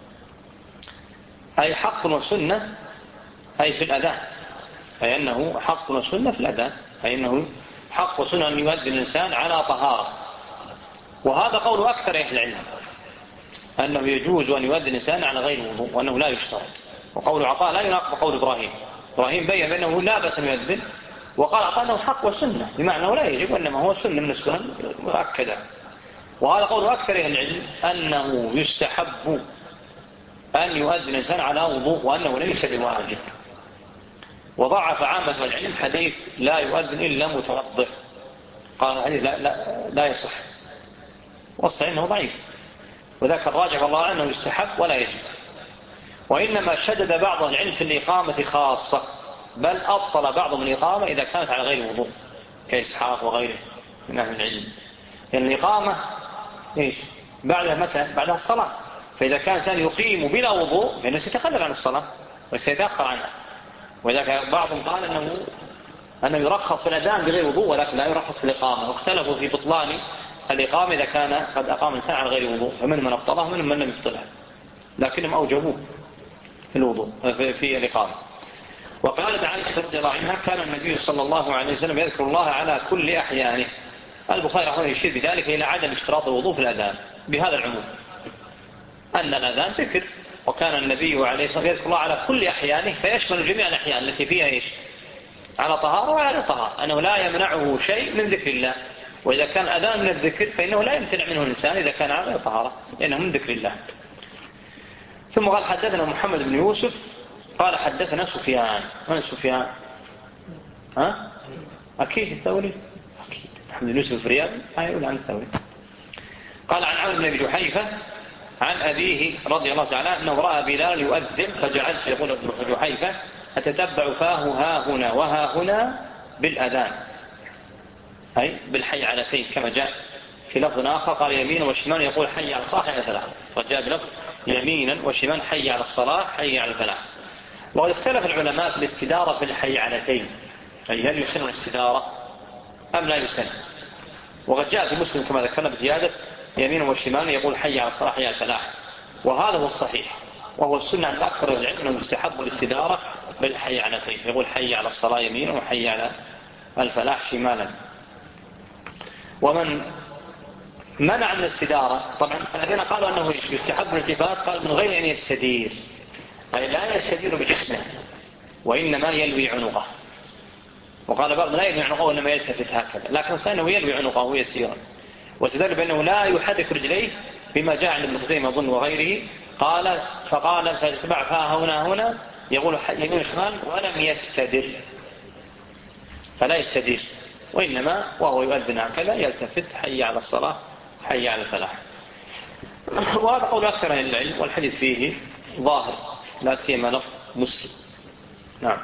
أي حق وسنة أي في الأذان، أي أنه حق وسنة في الأذان، أي أنه حق وسنة أن يؤذن الإنسان على طهارة. وهذا قول أكثر أهل العلم أنه يجوز أن يؤذن الإنسان على غير وضوء، وأنه لا يشترط. وقول عطاء لا يناقض قول إبراهيم. إبراهيم بين بأنه لا بأس أن يؤذن، وقال عطاء أنه حق وسنة، بمعنى أنه لا يجب، وإنما هو سنة من السنن مؤكدة. وهذا قول أكثر أهل العلم أنه يستحب أن يؤذن الإنسان على وضوء، وأنه ليس بواجب. وضعف عامة العلم حديث لا يؤذن إلا متوضئ، قال الحديث لا, لا, لا يصح، والصحيح أنه ضعيف، وذاك الراجح والله أنه يستحب ولا يجب. وإنما شدد بعض العلم في الإقامة خاصة، بل أبطل بعضهم الإقامة إذا كانت على غير وضوء كإسحاق وغيره من أهل العلم. يعني الإقامة إيش؟ بعدها متى؟ بعدها الصلاة. فإذا كان إنسان يقيم بلا وضوء فإنه سيتخلف عن الصلاة وسيتأخر عنها. وإذا بعضهم قال أنه أنه يرخص في الأذان بغير وضوء، ولكن لا يرخص في الإقامة. واختلفوا في بطلان الإقامة إذا كان قد أقام الإنسان على غير وضوء، فمن من أبطلها ومن من لم يبطلها، لكنهم أوجبوه في الوضوء في الإقامة. وقالت عائشة رضي الله عنها كان النبي صلى الله عليه وسلم يذكر الله على كل أحيانه. البخاري رحمه الله يشير بذلك إلى عدم اشتراط الوضوء في الأذان بهذا العموم، أن الأذان ذكر، وكان النبي عليه الصلاة والسلام يذكر الله على كل أحيانه، فيشمل جميع الأحيان التي فيها إيش؟ على طهارة وعلى طهارة، أنه لا يمنعه شيء من ذكر الله. وإذا كان أذان من الذكر فإنه لا يمتنع منه الإنسان إذا كان على طهارة، لأنه من ذكر الله. ثم قال حدثنا محمد بن يوسف قال حدثنا سفيان. من سفيان؟ ها؟ أكيد الثوري، أكيد محمد بن يوسف الرياض يقول عن الثوري. قال عن عمرو بن أبي جحيفة عن أبيه رضي الله تعالى أنه رأى بلال يؤذن فجعلت يقول ابن جحيفة أتتبع فاه ها هنا وها هنا بالأذان، أي بالحي علتين، كما جاء في لفظ آخر قال يمينا وشمال يقول حي على الصلاة حي على الفلاح، وجاء بلفظ يمينا وشمال حي على الصلاة حي على الفلاح. وقد اختلف العلماء في الاستدارة في الحي علتين، أي هل يسن الاستدارة أم لا يسن. وقد جاء في مسلم كما ذكرنا بزيادة يمين وشمال يقول حي على الصلاة حي على الفلاح، وهذا هو الصحيح، وهو السنة عند أكثر العلم أنه مستحب الاستدارة بالحي علتين، يقول حي على الصلاة يمينا وحي على الفلاح شمالا. ومن منع من الاستدارة طبعا الذين قالوا أنه يستحب الالتفات قال من غير أن يستدير، أي لا يستدير بجسمه وإنما يلوي عنقه. وقال بعض لا يلوي عنقه وإنما يلتفت هكذا، لكن صحيح يلوي عنقه يسيرا. واستدل بأنه لا يحرك رجليه بما جاء عن ابن خزيمة أظن وغيره، قال فقال فاتبع فها هنا هنا يقول يمين شمال ولم يستدر، فلا يستدير، وإنما وهو يؤذن هكذا يلتفت حي على الصلاة حي على الفلاح. وهذا قول أكثر من العلم، والحديث فيه ظاهر لا سيما لفظ مسلم. نعم.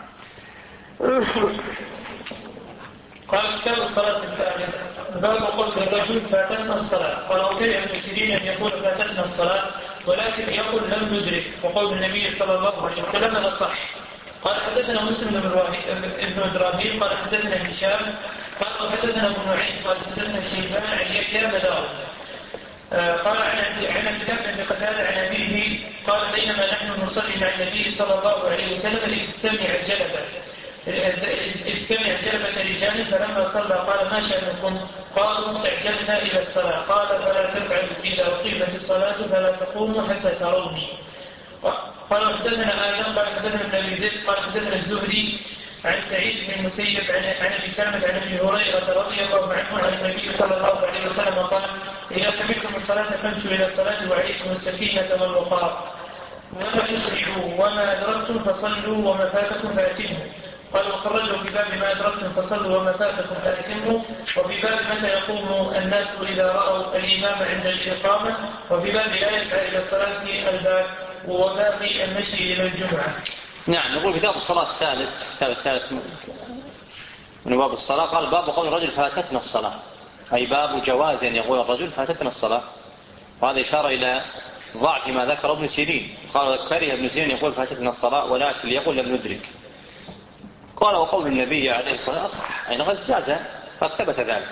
قال كتاب الصلاة الثالثة باب قلت الرجل فاتتنا الصلاة. قال وكره المسلمين أن يقول فاتتنا الصلاة ولكن يقول لم ندرك، وقول النبي صلى الله عليه وسلم أصح. قال حدثنا مسلم بن إبراهيم قال حدثنا هشام قال حدثنا ابن نعيم قال حدثنا شيبان عن يحيى مدار قال عن عن كتاب بن قتادة عن أبيه قال بينما نحن نصلي مع النبي صلى الله عليه وسلم إذ سمع جلبة إذ سمع جلبة رجال فلما صلى قال ما شأنكم؟ قالوا استعجلنا إلى الصلاة. قال فلا تفعلوا إذا أقيمت الصلاة فلا تقوموا حتى تروني. قال حدثنا آدم قال حدثنا ابن أبي ذئب قال حدثنا الزهري عن سعيد بن المسيب عن أبي سلمة عن أبي هريرة رضي الله عنه عن النبي صلى الله عليه وسلم قال إذا سمعتم الصلاة فامشوا إلى الصلاة وعليكم السكينة والوقار ولا تسرعوا وما أدركتم فصلوا وما فاتكم فأتموا. قال وخرجوا في باب ما أدركتم فصلوا وما فاتكم فأتموا وفي باب متى يقوم الناس إذا رأوا الإمام عند الإقامة وفي باب لا يسعى إلى الصلاة الباب وباب المشي إلى الجمعة. نعم. نقول كتاب الصلاة الثالث الثالث الثالث من باب الصلاة. قال باب قول الرجل فاتتنا الصلاة، أي باب جواز أن يقول الرجل فاتتنا الصلاة، وهذا إشارة إلى ضعف ما ذكر ابن سيرين. قال كره ابن سيرين يقول فاتتنا الصلاة ولكن يقول لم ندرك. قال وقول النبي عليه الصلاة أصح، أي قد جاز قد ثبت ذلك،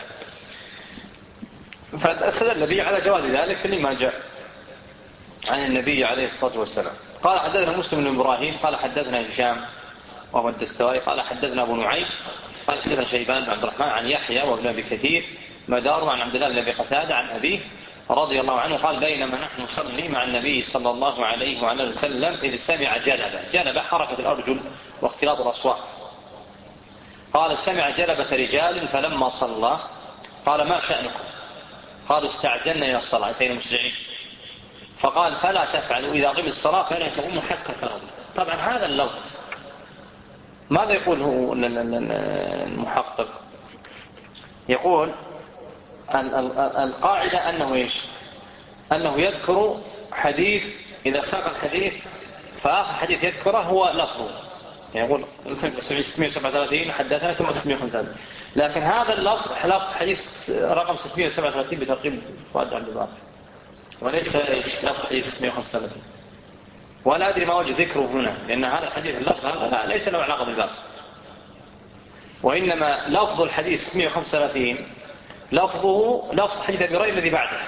فاستدل النبي على جواز ذلك لما جاء عن النبي عليه الصلاة والسلام. قال حدثنا مسلم بن إبراهيم قال حدثنا هشام وهو الدستوائي قال حدثنا أبو نعيم قال حدثنا شيبان بن عبد الرحمن عن يحيى وابن أبي كثير مدار عن عبد الله بن أبي قتادة عن أبيه رضي الله عنه قال بينما نحن نصلي مع النبي صلى الله عليه وعلى وسلم إذ سمع جلبة. جلبة حركة الأرجل واختلاط الأصوات. قال سمع جلبة رجال فلما صلى قال ما شأنكم؟ قالوا استعجلنا إلى الصلاة أتينا مسرعين. فقال فلا تفعلوا إذا قمت الصلاة فلا تقوموا حتى ترون. طبعا هذا اللفظ ماذا يقول هو المحقق؟ يقول القاعدة أنه إيش؟ أنه يذكر حديث إذا ساق الحديث فآخر حديث يذكره هو لفظه، يعني يقول ستمائة وسبعة وثلاثين حدثنا ثم ستمائة وخمسة وثلاثين، لكن هذا اللفظ لفظ حديث رقم ستمائة وسبعة وثلاثين بترقيم فؤاد عبد الباقي وليس لفظ حديث ستمائة وخمسة وثلاثين. ولا أدري ما وجه ذكره هنا، لأن هذا الحديث اللفظ هذا ليس له علاقة بالباب، وإنما لفظ الحديث ستمائة وخمسة وثلاثين لفظه لفظ حديث أبي هريرة الذي بعده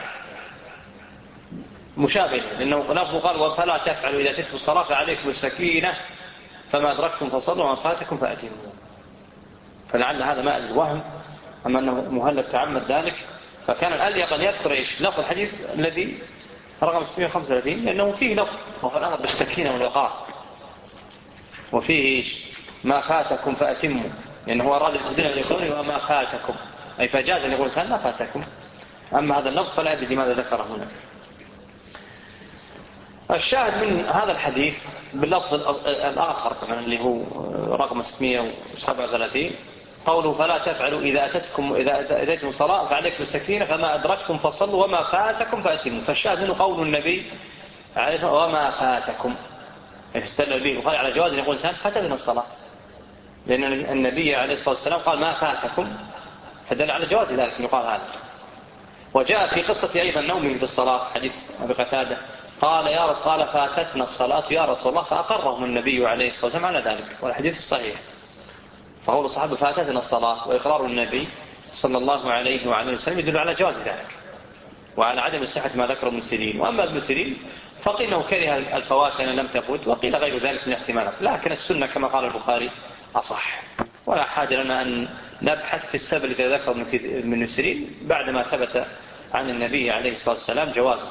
مشابه، لأنه لفظه قال فلا تفعلوا إذا تتوا الصلاة فعليكم السكينة فما أدركتم فصلوا وما فاتكم فأتموا. فلعل هذا ما الوهم، أما أنه مهلب تعمد ذلك، فكان الأليق أن يذكر إيش لفظ الحديث الذي رقم ستمائة وخمسة وثلاثين، لأنه فيه لفظ وهو الأمر بالسكينة والوقار، وفيه إيش ما فاتكم فأتموا، لأنه هو أراد السدين الإخواني وما فاتكم، أي فجاز أن يقول الإنسان ما فاتكم. أما هذا اللفظ فلا أدري لماذا ذكره هنا. الشاهد من هذا الحديث باللفظ الآخر اللي هو رقم ستمائة وسبعة وثلاثين قوله فلا تفعلوا إذا أتتكم إذا أتيتم الصلاة فعليكم السكينة فما أدركتم فصلوا وما فاتكم فأتموا. فالشاهد منه قول النبي عليه الصلاة والسلام وما فاتكم، يستدل به وقال على جواز أن يقول الإنسان فاتتنا الصلاة، لأن النبي عليه الصلاة والسلام قال ما فاتكم، فدل على جواز ذلك أن يقال هذا. وجاء في قصة أيضا نومه في الصلاة حديث أبي قتادة قال يا رسول قال فاتتنا الصلاة يا رسول الله، فأقرهم النبي عليه الصلاة والسلام على ذلك، والحديث الصحيح. فقول الصحابة فاتتنا الصلاة وإقرار النبي صلى الله عليه وعلى وسلم يدل على جواز ذلك وعلى عدم صحة ما ذكر ابن سيرين. وأما ابن سيرين فقيل أنه كره الفوات أن لم تفوت، وقيل غير ذلك من الاحتمالات، لكن السنة كما قال البخاري أصح، ولا حاجة لنا أن نبحث في السبب الذي ذكر ابن سيرين بعدما ثبت عن النبي عليه الصلاة والسلام جوازه.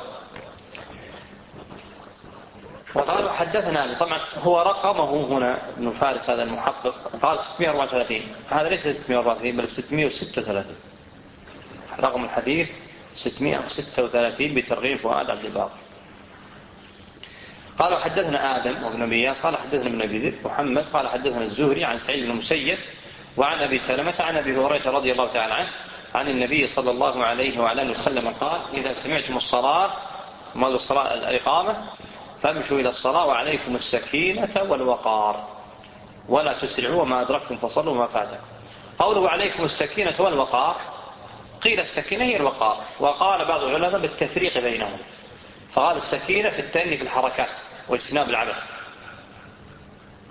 وقالوا حدثنا، طبعا هو رقمه هنا ابن فارس هذا المحقق قال ستمائة وأربعة وثلاثين، هذا ليس ستمائة وأربعة وثلاثين بل ستمائة وستة وثلاثين، رقم الحديث ستمائة وستة وثلاثين بترغيب فؤاد عبد الباقي. قالوا حدثنا آدم وابن مياس قال حدثنا ابن أبي ذئب محمد قال حدثنا الزهري عن سعيد بن المسيب وعن أبي سلمة عن أبي هريرة رضي الله تعالى عنه عن النبي صلى الله عليه وعلى آله وسلم قال إذا سمعتم الصلاة ماذا الصلاة الإقامة فامشوا إلى الصلاة وعليكم السكينة والوقار ولا تسرعوا وما أدركتم فصلوا وما فاتكم. قوله عليكم السكينة والوقار قيل السكينة هي الوقار، وقال بعض العلماء بالتفريق بينهم، فقال السكينة في التأني في الحركات واجتناب العبث،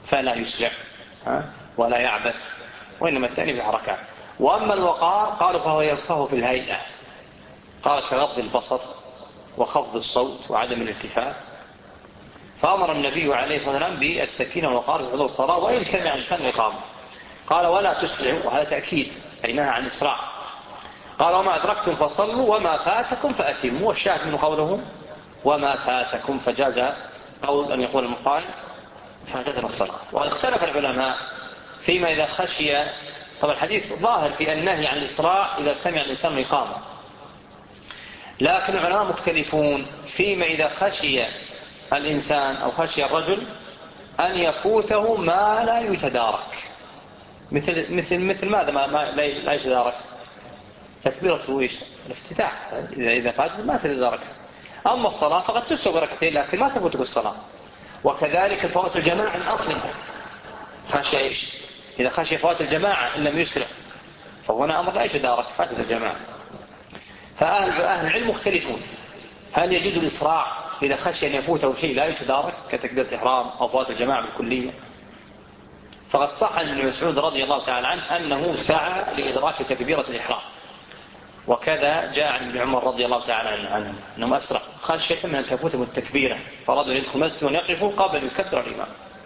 فلا يسرع ولا يعبث، وإنما الثاني في حركات. وأما الوقار قالوا فهو يرفعه في الهيئة، قال كغض البصر وخفض الصوت وعدم الالتفات. فأمر النبي عليه الصلاة والسلام بالسكينة والوقار في حضور الصلاة وإن سمع الإنسان الإقامة. قال ولا تسرعوا، وهذا تأكيد أي نهى عن الإسراع. قال وما أدركتم فصلوا وما فاتكم فأتموا، والشاهد من قولهم وما فاتكم، فجاز قول أن يقول المقال فاتتنا الصلاة. واختلف العلماء فيما إذا خشي، طبعا الحديث ظاهر في النهي عن الإسراع إذا سمع الإنسان الإقامة، لكن العلماء مختلفون فيما إذا خشي الإنسان أو خشي الرجل أن يفوته ما لا يتدارك. مثل مثل مثل ماذا ما, ما لا يتدارك؟ تكبيرة إيش؟ الافتتاح، إذا إذا فاتت ما تتدارك. أما الصلاة فقد تسوى بركتين لكن ما تفوتك الصلاة. وكذلك فوات الجماعة من أصلها خشي إيش؟ إذا خشي فوات الجماعة إن لم يسرع فهنا أمر لا يتدارك، فاتت الجماعة. فأهل أهل العلم مختلفون، هل يجوز الإسراع إذا خشي أن يفوته شيء لا يتدارك كتكبيرة الإحرام أو فوات الجماعة بالكلية؟ فقد صح عن ابن مسعود رضي الله تعالى عنه أنه سعى لإدراك تكبيرة الإحرام، وكذا جاء عن ابن عمر رضي الله تعالى عنه أنه أسرع خشية من أن تفوته التكبيرة، فرادوا يدخل مسجد ويقفوا قبل أن يكبر الإمام.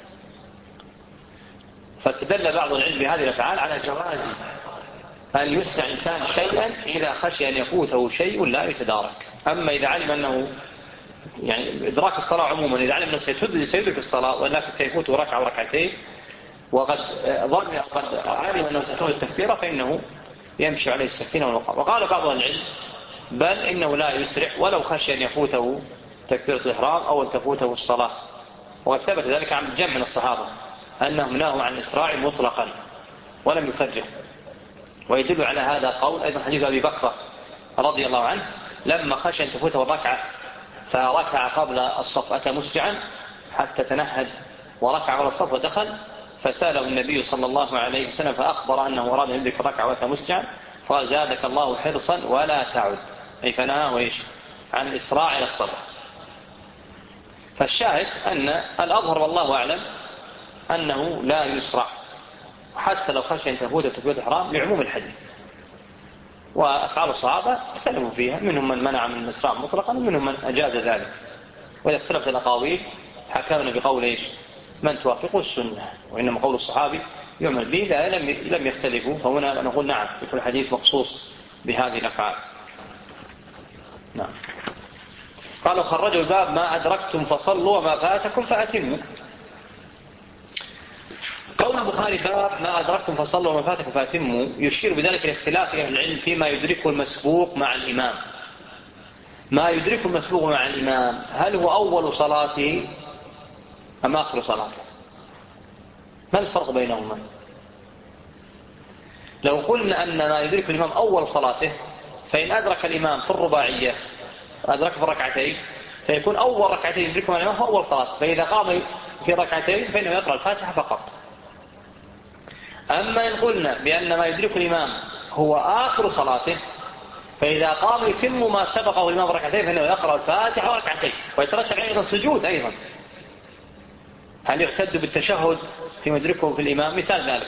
فاستدل بعض العلم بهذه الأفعال على جواز أن يسرع الإنسان شيئا إذا خشي أن يفوته شيء لا يتدارك. أما إذا علم أنه يعني إدراك الصلاة عموما، إذا علم أنه سيدرك الصلاة ولكن سيفوته ركعة وركعتين وقد ظن وقد علم أنه ستفوت التكبيرة فإنه يمشي عليه السكينة والوقار. وقال بعض العلم بل إنه لا يسرع ولو خشي أن يفوته تكبيرة الإحرام أو أن تفوته الصلاة. وقد ثبت ذلك عن جمع من الصحابة أنهم نهوا عن الإسراع مطلقا ولم يفرق. ويدل على هذا قول أيضا حديث أبي بكر رضي الله عنه لما خشي أن تفوته الركعة فركع قبل الصف، أتى مسرعا حتى تنهد وركع على الصف ودخل، فسأله النبي صلى الله عليه وسلم فأخبر أنه أراد أن يدرك الركعة وأتى مسرعا، فقال زادك الله حرصا ولا تعد، أي فنهاه إيش عن الإسراع إلى الصلاة. فالشاهد أن الأظهر والله أعلم أنه لا يسرع حتى لو خشي أن تفوت تكبيرة الإحرام لعموم الحديث. وأفعال الصحابة اختلفوا فيها، منهم من منع من الإسراع مطلقا ومنهم من أجاز ذلك. وإذا اختلفت الأقاويل حكمنا بقول إيش من توافقه السنة، وإنما قول الصحابي يعمل به. لا لم لم يختلفوا، فهنا نقول نعم يكون الحديث مخصوص بهذه الأفعال. نعم. قالوا خرجوا الباب ما أدركتم فصلوا وما فاتكم فأتموا. قول البخاري باب ما أدركتم فصلوا وما فاتكم فأتموا يشير بذلك لاختلاف أهل العلم فيما يدركه المسبوق مع الإمام. ما يدركه المسبوق مع الإمام هل هو أول صلاته أم آخر صلاته؟ ما الفرق بينهما؟ لو قلنا أن ما يدرك الإمام أول صلاته فإن أدرك الإمام في الرباعية أدرك في الركعتين فيكون أول ركعتين يدركهم الإمام هو أول صلاته، فإذا قام في ركعتين فإنه يقرأ الفاتحة فقط. أما إن قلنا بأن ما يدرك الإمام هو آخر صلاته فإذا قام يتم ما سبقه الإمام ركعتين فإنه يقرأ الفاتحة وركعتين، ويترتب أيضا سجود أيضا. هل يعتد بالتشهد فيما يدركه في الإمام؟ مثال ذلك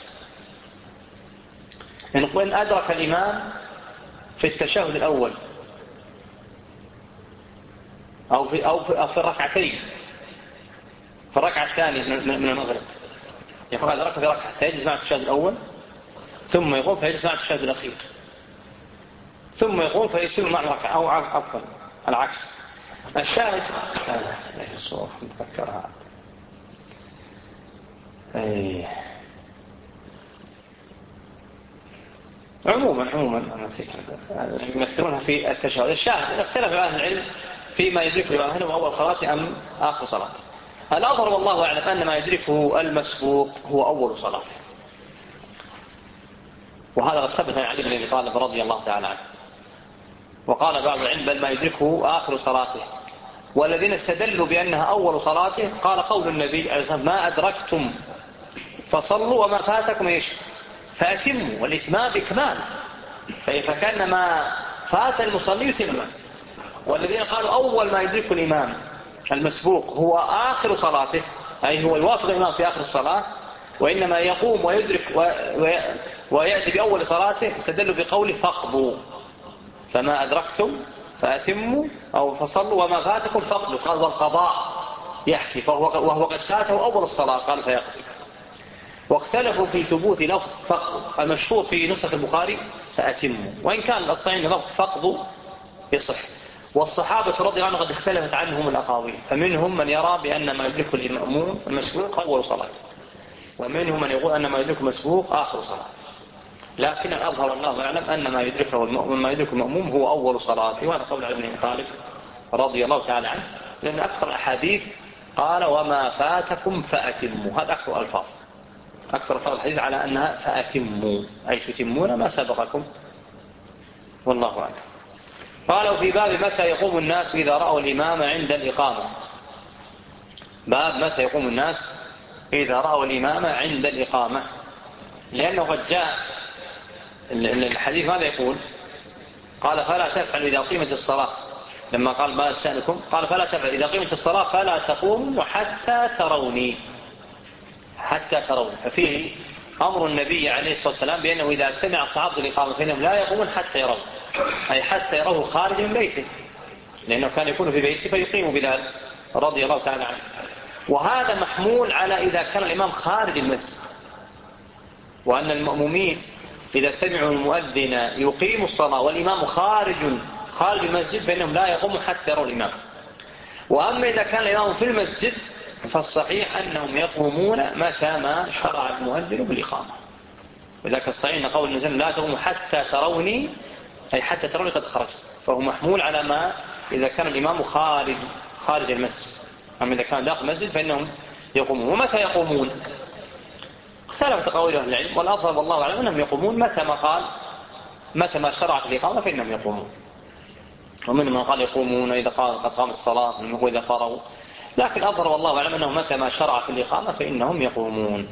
إن أدرك الإمام في التشهد الأول أو في, أو في, أو في الركعتين في الركعة الثانية من المغرب، يقول أدرك في ركعة سيجلس مع التشهد الأول ثم يقوم فيجلس مع التشهد الأخير ثم يقوم فيسلم مع الركعة، أو عفوا العكس. الشاهد ليش الصور متذكرها أي عموما عموما يمثلونها في التشهد. الشاهد اختلف أهل العلم فيما يدركه هل هو أول صلاة أم آخر صلاة. الأظهر والله أعلم أن ما يدركه المسبوق هو أول صلاته، وهذا قد ثبت عن علي بن أبي طالب رضي الله تعالى عنه. وقال بعض العلم بل ما يدركه آخر صلاته. والذين استدلوا بأنها أول صلاته قال قول النبي عليه الصلاة والسلام ما أدركتم فصلوا وما فاتكم إيش فأتموا، والإتمام إكمال، فكان ما فات المصلي يتم. والذين قالوا أول ما يدرك الإمام المسبوق هو آخر صلاته أي هو يوافق الإمام في آخر الصلاة، وإنما يقوم ويدرك ويأتي بأول صلاته، استدل بقوله فاقضوا، فما أدركتم فأتموا أو فصلوا وما فاتكم فاقضوا. قال والقضاء يحكي، فهو وهو قد فاته أول الصلاة قال فيقضي. واختلفوا في ثبوت لفظ فقضوا، المشهور في نسخ البخاري فأتموا، وإن كان الصحيح لفظ فقضوا يصح. والصحابة رضي الله عنهم قد اختلفت عنهم الأقاويل، فمنهم من يرى بأن ما يدرك المأموم المسبوق أول صلاة، ومنهم من يقول أن ما يدرك المسبوق آخر صلاة. لكن الأظهر الله أعلم أن ما يدركه المأموم ما يدرك المأموم هو أول صلاة، وهذا قول علي بن أبي طالب رضي الله تعالى عنه، لأن أكثر الأحاديث قال وما فاتكم فأتموا، هذا أكثر الألفاظ، أكثر الألفاظ الحديث على أنها فأتموا أي تتمون ما سبقكم، والله أعلم. قالوا في باب متى يقوم الناس إذا رأوا الإمام عند الإقامة. باب متى يقوم الناس إذا رأوا الإمام عند الإقامة، لأنه قد جاء الحديث ماذا يقول؟ قال فلا تفعل إذا قيمت الصلاة، لما قال ما شأنكم قال فلا تفعل إذا قيمت الصلاة فلا تقوموا حتى تروني، حتى تروني. ففيه أمر النبي عليه الصلاة والسلام بأنه إذا سمع صعب الإقامة فإنهم لا يقومون حتى يرون، أي حتى يروه خارج من بيته، لأنه كان يكون في بيته فيقيم بلال رضي الله تعالى عنه. وهذا محمول على إذا كان الإمام خارج المسجد، وأن المأمومين إذا سمعوا المؤذن يقيم الصلاة والإمام خارج خارج المسجد فإنهم لا يقوموا حتى يروا الإمام. وأما إذا كان الإمام في المسجد فالصحيح أنهم يقومون متى ما شرع المؤذن بالإقامة. وذلك الصحيح أن قول النبي لا تقوموا حتى تروني أي حتى تروني قد خرجت، فهو محمول على ما إذا كان الإمام خارج خارج المسجد. أما إذا كان داخل المسجد فإنهم يقومون. ومتى يقومون؟ اختلفت أقوال أهل العلم، والأظهر والله أعلم أنهم يقومون متى ما قال متى ما شرعت الإقامة فإنهم يقومون. ومنهم من قال يقومون إذا قال قد قامت الصلاة وإذا فروا، لكن أظهر والله أعلم أنهم متى ما شرعت الإقامة فإنهم يقومون.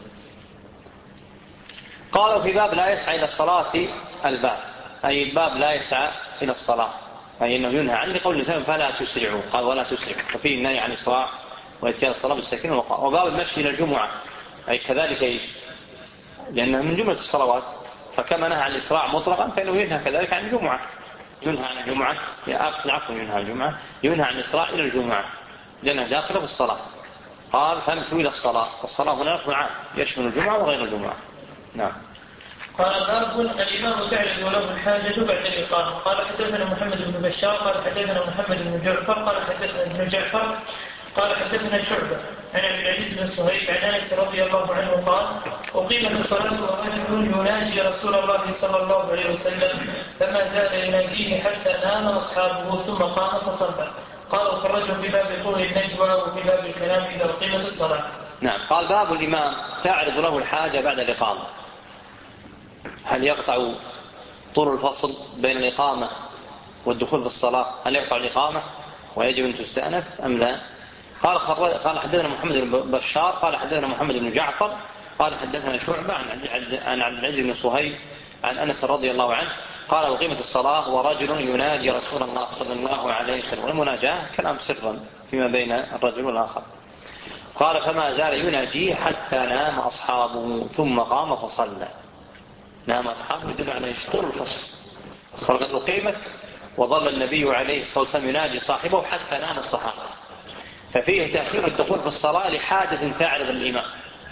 قالوا في باب لا يسعى إلى الصلاة الباب، أي الباب لا يسعى إلى الصلاة، أي أنه ينهى عن قول الإنسان فلا تسرعوا، قال ولا تسرعوا، ففيه النهي عن الإسراع وإتيان الصلاة بالسكينة والوقار. وباب المشي إلى الجمعة أي كذلك إيش؟ لأنه من جملة الصلوات، فكما نهى عن الإسراع مطلقا فإنه ينهى كذلك عن الجمعة، ينهى عن الجمعة يا أقصد عفوا ينهى عن الجمعة ينهى عن الإسراع إلى الجمعة لأنه داخل في الصلاة. قال فامشوا إلى الصلاة، الصلاة هنا لفظ عام يشمل الجمعة وغير الجمعة. نعم. قال باب الإمام تعرض له الحاجة بعد الإقامة. قال حدثنا محمد بن بشار قال حدثنا محمد بن جعفر قال حدثنا ابن جعفر قال حدثنا شعبة عن عبد العزيز بن صهيب عن أنس رضي الله عنه قال أقيمت الصلاة ورجل يناجي رسول الله صلى الله عليه وسلم فما زال يناجيه حتى نام أصحابه ثم قام فصلى. قال وخرجه في باب طول النجوى وفي باب الكلام إذا أقيمت الصلاة. نعم. قال باب الإمام تعرض له الحاجة بعد الإقامة، هل يقطع طول الفصل بين الإقامة والدخول في الصلاة؟ هل يقطع الإقامة ويجب أن تستأنف أم لا؟ قال قال حدثنا محمد بن بشار قال حدثنا محمد بن جعفر قال حدثنا شعبة عن عبد العزيز بن صهيب عن أنس رضي الله عنه قال وقيمت الصلاة ورجل ينادي رسول الله صلى الله عليه وسلم، والمناجاة كلام سرا فيما بين الرجل والآخر. قال فما زال يناجيه حتى نام أصحابه ثم قام فصلى. نام أصحابه يدل على طول الفصل، الصلاة قد أقيمت وظل النبي عليه الصلاة والسلام يناجي صاحبه حتى نام الصحابة، ففيه تأخير الدخول في الصلاة لحاجة تعرض الإمام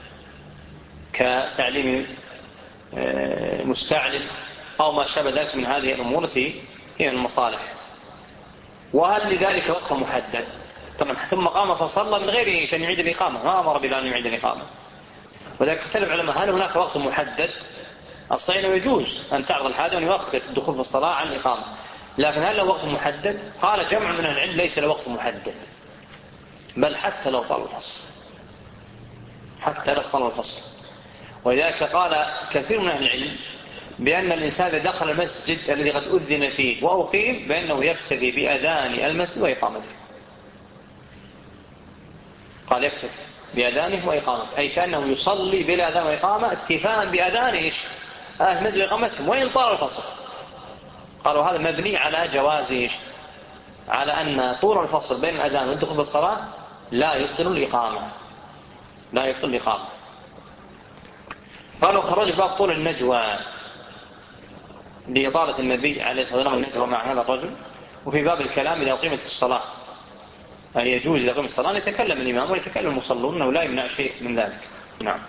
كتعليم مستعلم أو ما شابه ذلك من هذه الأمور في المصالح. وهل لذلك وقت محدد؟ طبعا ثم قام فصلى من غيره عشان يعيد الإقامة، ما أمر بلال أن يعيد الإقامة. وذلك اختلف العلماء هل هناك وقت محدد؟ الصحيح يجوز أن تعرض الحاجة وأن يؤخر الدخول في الصلاة عن الإقامة، لكن هل له وقت محدد؟ قال جمع من العلم ليس له وقت محدد، بل حتى لو طال الفصل، حتى لو طال الفصل. ولذلك قال كثير من أهل العلم بأن الإنسان إذا دخل المسجد الذي قد أذن فيه وأقيم بأنه يكتفي بأذان المسجد وإقامته. قال يكتفي بأذانه وإقامته، أي كأنه يصلي بلا أذان وإقامة اكتفاء بأذان إيش؟ أهل المسجد وإقامتهم وإن طال الفصل. قالوا هذا مبني على جواز إيش؟ على أن طول الفصل بين الأذان والدخول بالصلاة لا يبطل الإقامة، لا يبطل الإقامة. قالوا خرج باب طول النجوى لإطالة النبي عليه الصلاة والسلام النجوى مع هذا الرجل، وفي باب الكلام إذا أقيمت الصلاة، يعني يجوز إذا أقيمت الصلاة يتكلم الإمام ويتكلم المصلون، أنه لا يمنع شيء من ذلك. نعم.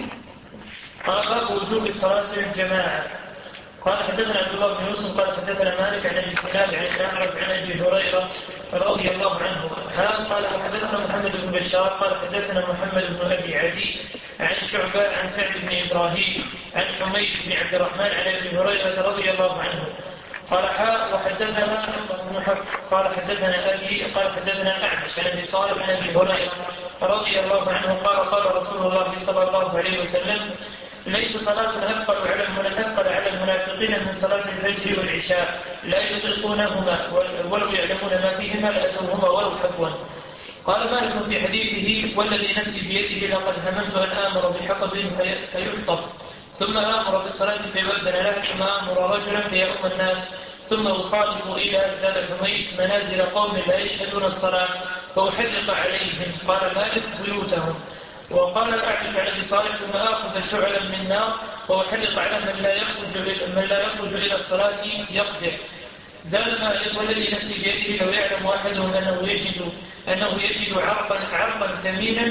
قال باب وجوب الصلاة في الجماعة. قال حدثنا عبد الله بن يوسف قال حدثنا مالك عن ابي الزناد عن الأعرج عن ابي هريره رضي الله عنه قال حدثنا محمد بن بشار قال حدثنا محمد بن ابي عدي عن شعبة عن سعد بن ابراهيم عن حميد بن عبد الرحمن عن ابي هريره رضي الله عنه قال حاء وحدثنا ابن حفص قال حدثنا ابي قال حدثنا اعمش عن ابي صالح عن ابي هريره رضي الله عنه قال قال رسول الله صلى الله عليه وسلم ليس صلاة أثقل على المنافقين على المنافقين من صلاة الفجر والعشاء لا يطيقونهما ولو يعلمون ما فيهما لأتوهما ولو حبوا. قال مالك في حديثه والذي نفسي بيده لقد هممت أن آمر بحطب فيحطب ثم آمر بالصلاة فيؤذن له ثم آمر رجلا فيؤم الناس ثم أخالف إلى زاد الحميد منازل قوم لا يشهدون الصلاة فأحرق عليهم. قال مالك بيوتهم. وقال الأعمش عن ابي صالح ثم آخذ شعلا من نار وأحرق على من لا يخرج من لا يخرج إلى الصلاة يقدر. زاد مالك والذي نفسي بيده لو يعلم أحدهم أنه يجد أنه يجد عرقا عرقا سمينا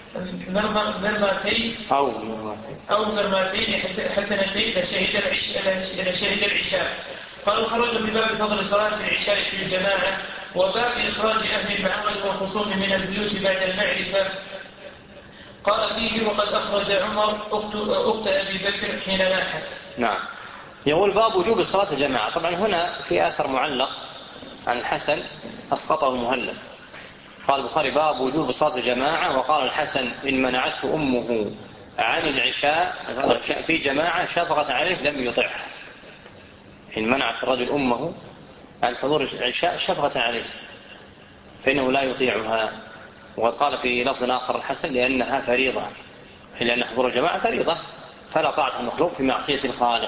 مرماتين أو مرماتين أو مرماتين حسنتين لشهد العشاء لشهد العشاء. قالوا خرج من باب فضل صلاة العشاء في الجماعة وباب إخراج أهل المعاصي والخصوم من البيوت بعد المعرفة. قال فيه وقد أخرج عمر أخت, أخت أبي بكر حين ناحت. نعم. يقول باب وجوب صلاة الجماعة. طبعا هنا في آثر معلق عن الحسن أسقطه المهلب. قال البخاري باب وجوب صلاة الجماعة، وقال الحسن إن منعته أمه عن العشاء في جماعة شفقت عليه لم يطعها. إن منعت الرجل أمه عن حضور العشاء شفقت عليه فإنه لا يطيعها. وقد قال في لفظ آخر الحسن لأنها فريضة، لأن حضور الجماعة فريضة فلا طاعة المخلوق في معصية الخالق.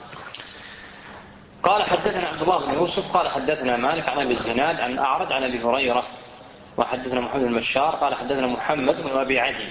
قال حدثنا عبد الله بن يوسف قال حدثنا مالك عن ابي الزناد عن أعرج عن ابي هريرة وحدثنا محمد بن بشار قال حدثنا محمد بن ابي عدي.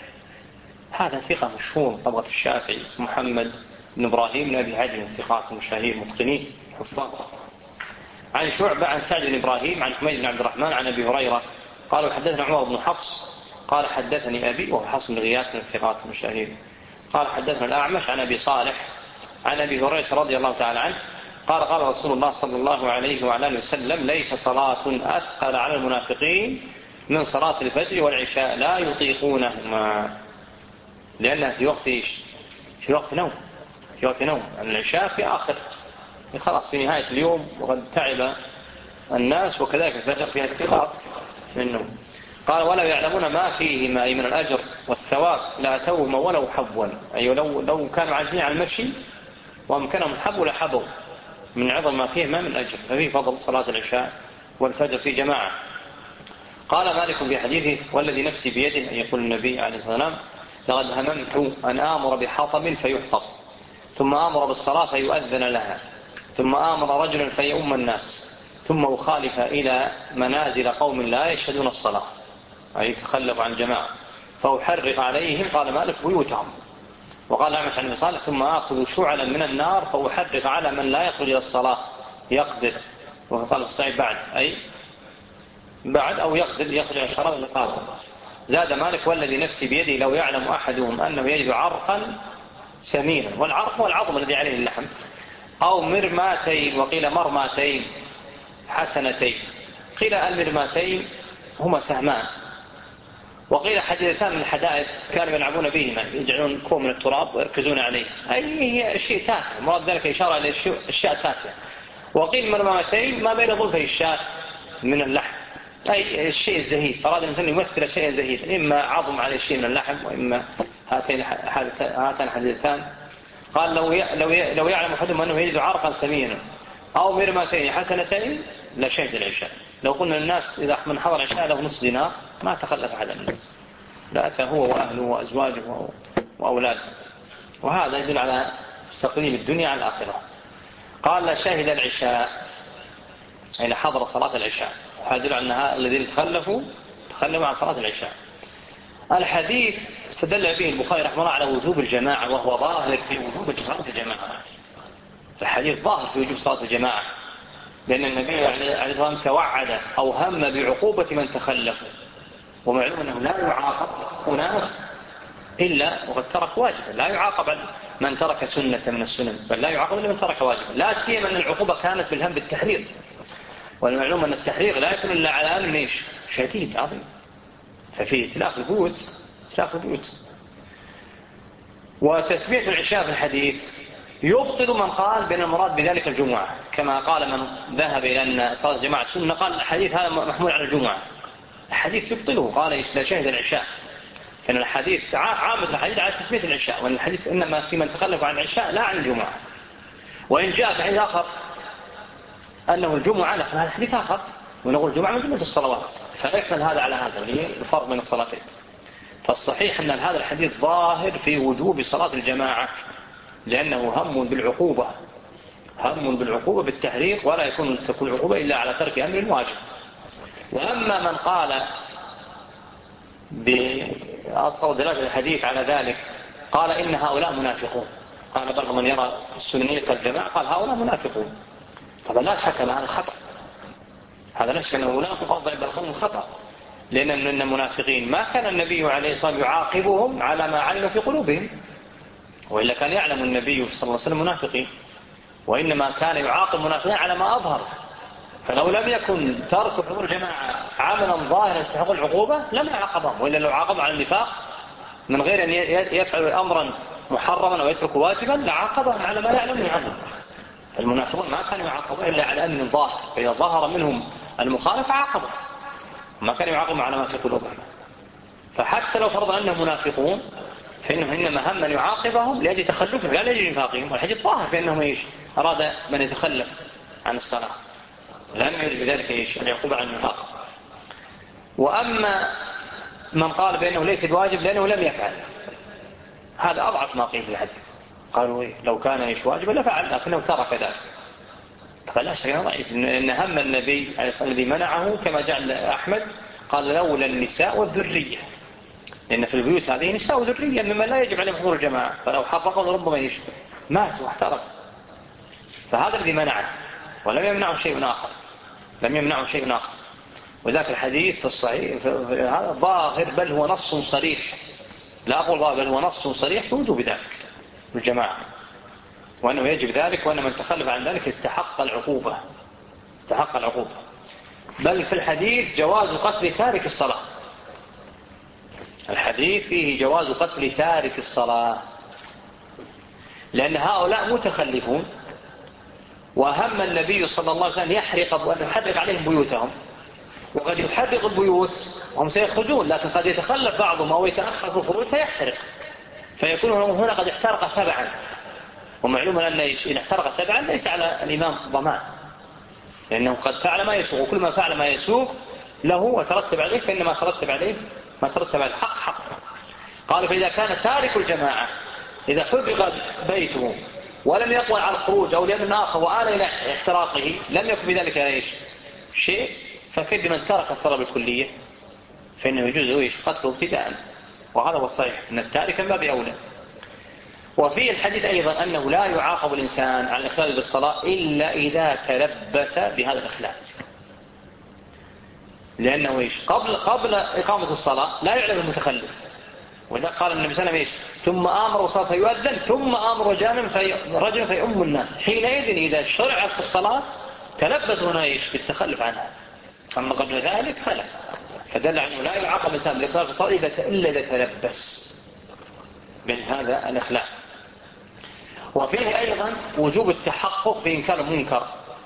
هذا ثقة مشهور طبقة الشافعي اسمه محمد بن ابراهيم بن ابي عدي من ثقات المشاهير متقنين حفاظ. عن شعبة عن سعد بن ابراهيم عن حميد بن عبد الرحمن عن ابي هريرة قال حدثنا عمر بن حفص قال حدثني أبي وهو حفص بن غياث من الثقات المشاهير قال حدثنا الأعمش عن أبي صالح عن أبي هريرة رضي الله تعالى عنه قال قال رسول الله صلى الله عليه وعلى آله وسلم ليس صلاة أثقل على المنافقين من صلاة الفجر والعشاء لا يطيقونهما، لأنها في وقت إيش؟ في وقت نوم في وقت نوم العشاء في آخر خلاص في نهاية اليوم وقد تعب الناس، وكذلك الفجر فيها استيقاظ منه. قال ولو يعلمون ما فيهما أي من الأجر والثواب لأتوهما ولو حبوا، أي لو, لو كانوا عاجزين عن المشي وأمكنهم حبوا لحبوا من عظم ما فيهما من أجر. ففيه فضل صلاة العشاء والفجر في جماعة. قال مالك في حديثه والذي نفسي بيده أن يقول النبي عليه الصلاة والسلام لقد هممت أن آمر بحطب فيحطب ثم آمر بالصلاة فيؤذن لها ثم آمر رجلا فيؤم الناس ثم أخالف إلى منازل قوم لا يشهدون الصلاة أي يتخلف عن الجماعة فأحرق عليهم. قال مالك بيوتهم. وقال أعمش عن صالح ثم آخذ شعلا من النار فأحرق على من لا يخرج إلى الصلاة يقدر. وقال في الصحيح بعد أي بعد أو يقدر يخرج على الصلاة القادر. زاد مالك والذي نفسي بيده لو يعلم أحدهم أنه يجد عرقا سمينا، والعرق هو العظم الذي عليه اللحم، أو مرماتين وقيل مرماتين حسنتين. قيل المرماتين هما سهمان، وقيل حديثان من الحدائق كانوا يلعبون بهما يجعلون كوم من التراب ويركزون عليه، أي هي شيء تافه مراد ذلك إشارة إلى الشيء تافه. وقيل مرماتين ما بين ظلفي الشاة من اللحم أي الشيء الزهيد، فراد أن يمثل شيء زهيد إما عظم عليه شيء من اللحم وإما هاتين هاتان حديثان. قال لو لو لو يعلم أحدهم أنه يجد عرقا سمينا أو مرماتين حسنتين لشهد العشاء. لو قلنا الناس إذا من حضر العشاء له نصف دينار ما تخلف أحد الناس، لا أتى هو وأهله وأزواجه وأولاده، وهذا يدل على تقديم الدنيا على الآخرة. قال شهد العشاء أي حضر صلاة العشاء، هذا يدل على أن الذين تخلفوا تخلفوا عن صلاة العشاء. الحديث استدل به البخاري رحمه الله على وجوب الجماعة، وهو ظاهر في وجوب صلاة الجماعة. الحديث ظاهر في وجوب صلاة الجماعة، لأن النبي عليه الصلاة والسلام توعد أو هم بعقوبة من تخلف، ومعلوم أنه لا يعاقب أناس إلا وقد ترك واجبا، لا يعاقب من ترك سنة من السنن، بل لا يعاقب إلا من ترك واجبا، لا سيما أن العقوبة كانت بالهم بالتحريض، والمعلوم أن التحريض لا يكون إلا على أمر شديد عظيم، ففيه اتلاف البيوت اتلاف البيوت. وتسمية العشاء في الحديث يبطل من قال بأن المراد بذلك الجمعة، كما قال من ذهب إلى أن صلاة الجماعة سنة قال الحديث هذا محمول على الجمعة. الحديث يبطله، قال لا شهد العشاء، فإن الحديث عامة الحديث على تسمية العشاء، وأن الحديث إنما في من تخلف عن العشاء لا عن الجمعة. وإن جاء في حديث آخر أنه الجمعة نحن هذا حديث آخر ونقول الجمعة من جملة الصلوات، فيحمل هذا على هذا الفرق بين الصلاتين. فالصحيح أن هذا الحديث ظاهر في وجوب صلاة الجماعة، لأنه هم بالعقوبة، هم بالعقوبة بالتحريق، ولا يكون تكون العقوبة إلا على ترك أمر واجب. وأما من قال بأصغر دلالة الحديث على ذلك قال إن هؤلاء منافقون، قال بل من يرى السنية الجماعة قال هؤلاء منافقون، طبعا لا شك أن هذا خطأ، هذا لا شك أنه لا تقضى بل خطأ، لأن المنافقين ما كان النبي عليه الصلاة والسلام يعاقبهم على ما علم في قلوبهم، وإلا كان يعلم النبي صلى الله عليه وسلم منافقين، وإنما كان يعاقب المنافقين على ما أظهر. فلو لم يكن ترك حضور الجماعة عملا ظاهرا يستحق العقوبة لم يعاقبهم، وإلا لو عاقب على النفاق من غير أن يفعل أمرا محرما أو يترك واجبا لعاقبهم على ما يعلم عنه. المنافقون ما كانوا يعاقبون إلا على أمن ظاهر، فإذا ظهر منهم المخالف عاقبهم، ما كانوا يعاقبون على ما في قلوبهم. فحتى لو فرض أنهم منافقون فإنه إنما هم أن يعاقبهم لأجل تخلفهم لا لأجل نفاقهم، والحديث ظاهر بأنهم إيش أراد من يتخلف عن الصلاة، لم يرد بذلك إيش أن يعقوب عن النفاق. وأما من قال بأنه ليس بواجب لأنه لم يفعل، هذا أضعف ما قيل في الحديث، قالوا إيه لو كان إيش واجب لفعل لكنه ترك ذلك، فلا شك أنه ضعيف، لأن هم النبي عليه الصلاة والسلام الذي منعه كما جعل أحمد قال لولا النساء والذرية، لأن في البيوت هذه نساء وذرية مما لا يجب عليهم حضور الجماعة، فلو حرقوا ربما إيش ماتوا واحترقوا، فهذا الذي منعه، ولم يمنعه شيء آخر، لم يمنعه شيء آخر. وذاك الحديث في الصحيح هذا ظاهر بل هو نص صريح، لا أقول ظاهر بل هو نص صريح في وجوب ذلك الجماعة، وأنه يجب ذلك، وأن من تخلف عن ذلك استحق العقوبة، استحق العقوبة. بل في الحديث جواز قتل تارك الصلاة، الحديث فيه جواز قتل تارك الصلاة، لأن هؤلاء متخلفون، وهم النبي صلى الله عليه وسلم يحرق وأن يحرق عليهم بيوتهم، وقد يحرق البيوت وهم سيخرجون، لكن قد يتخلف بعضهم أو يتأخر في الخروج فيحترق، فيكون هنا قد احترق تبعا، ومعلوم أن إن احترق تبعا ليس على الإمام ضمان، لأنه قد فعل ما يسوق، وكل ما فعل ما يسوق له وترتب عليه فإنما ترتب عليه ما ترتب على الحق حق. قال فإذا كان تارك الجماعة إذا حرق بيته ولم يقوى على الخروج أو لأن آخر وآل إلى احتراقه لم يكن بذلك إيش شيء، فكيف بمن ترك الصلاة بالكلية فإنه يجوز إيش قتله ابتداء، وهذا هو الصحيح أن التارك ما بأولى. وفي الحديث أيضا أنه لا يعاقب الإنسان على الإخلال بالصلاة إلا إذا تلبس بهذا الإخلال، لأنه إيش قبل قبل إقامة الصلاة لا يعلم المتخلف، وإذا قال النبي صلى الله عليه وسلم ثم آمر وصلاة فيؤذن ثم آمر رجلا في رجل فيؤم الناس، حينئذ إذا شرع في الصلاة تلبس هنا إيش بالتخلف عنها، أما قبل ذلك فلا، فدل عنه لا يعاقب الإنسان بالإخلال في الصلاة إلا إذا تلبس من هذا الإخلال. وفيه أيضا وجوب التحقق في إنكار المنكر،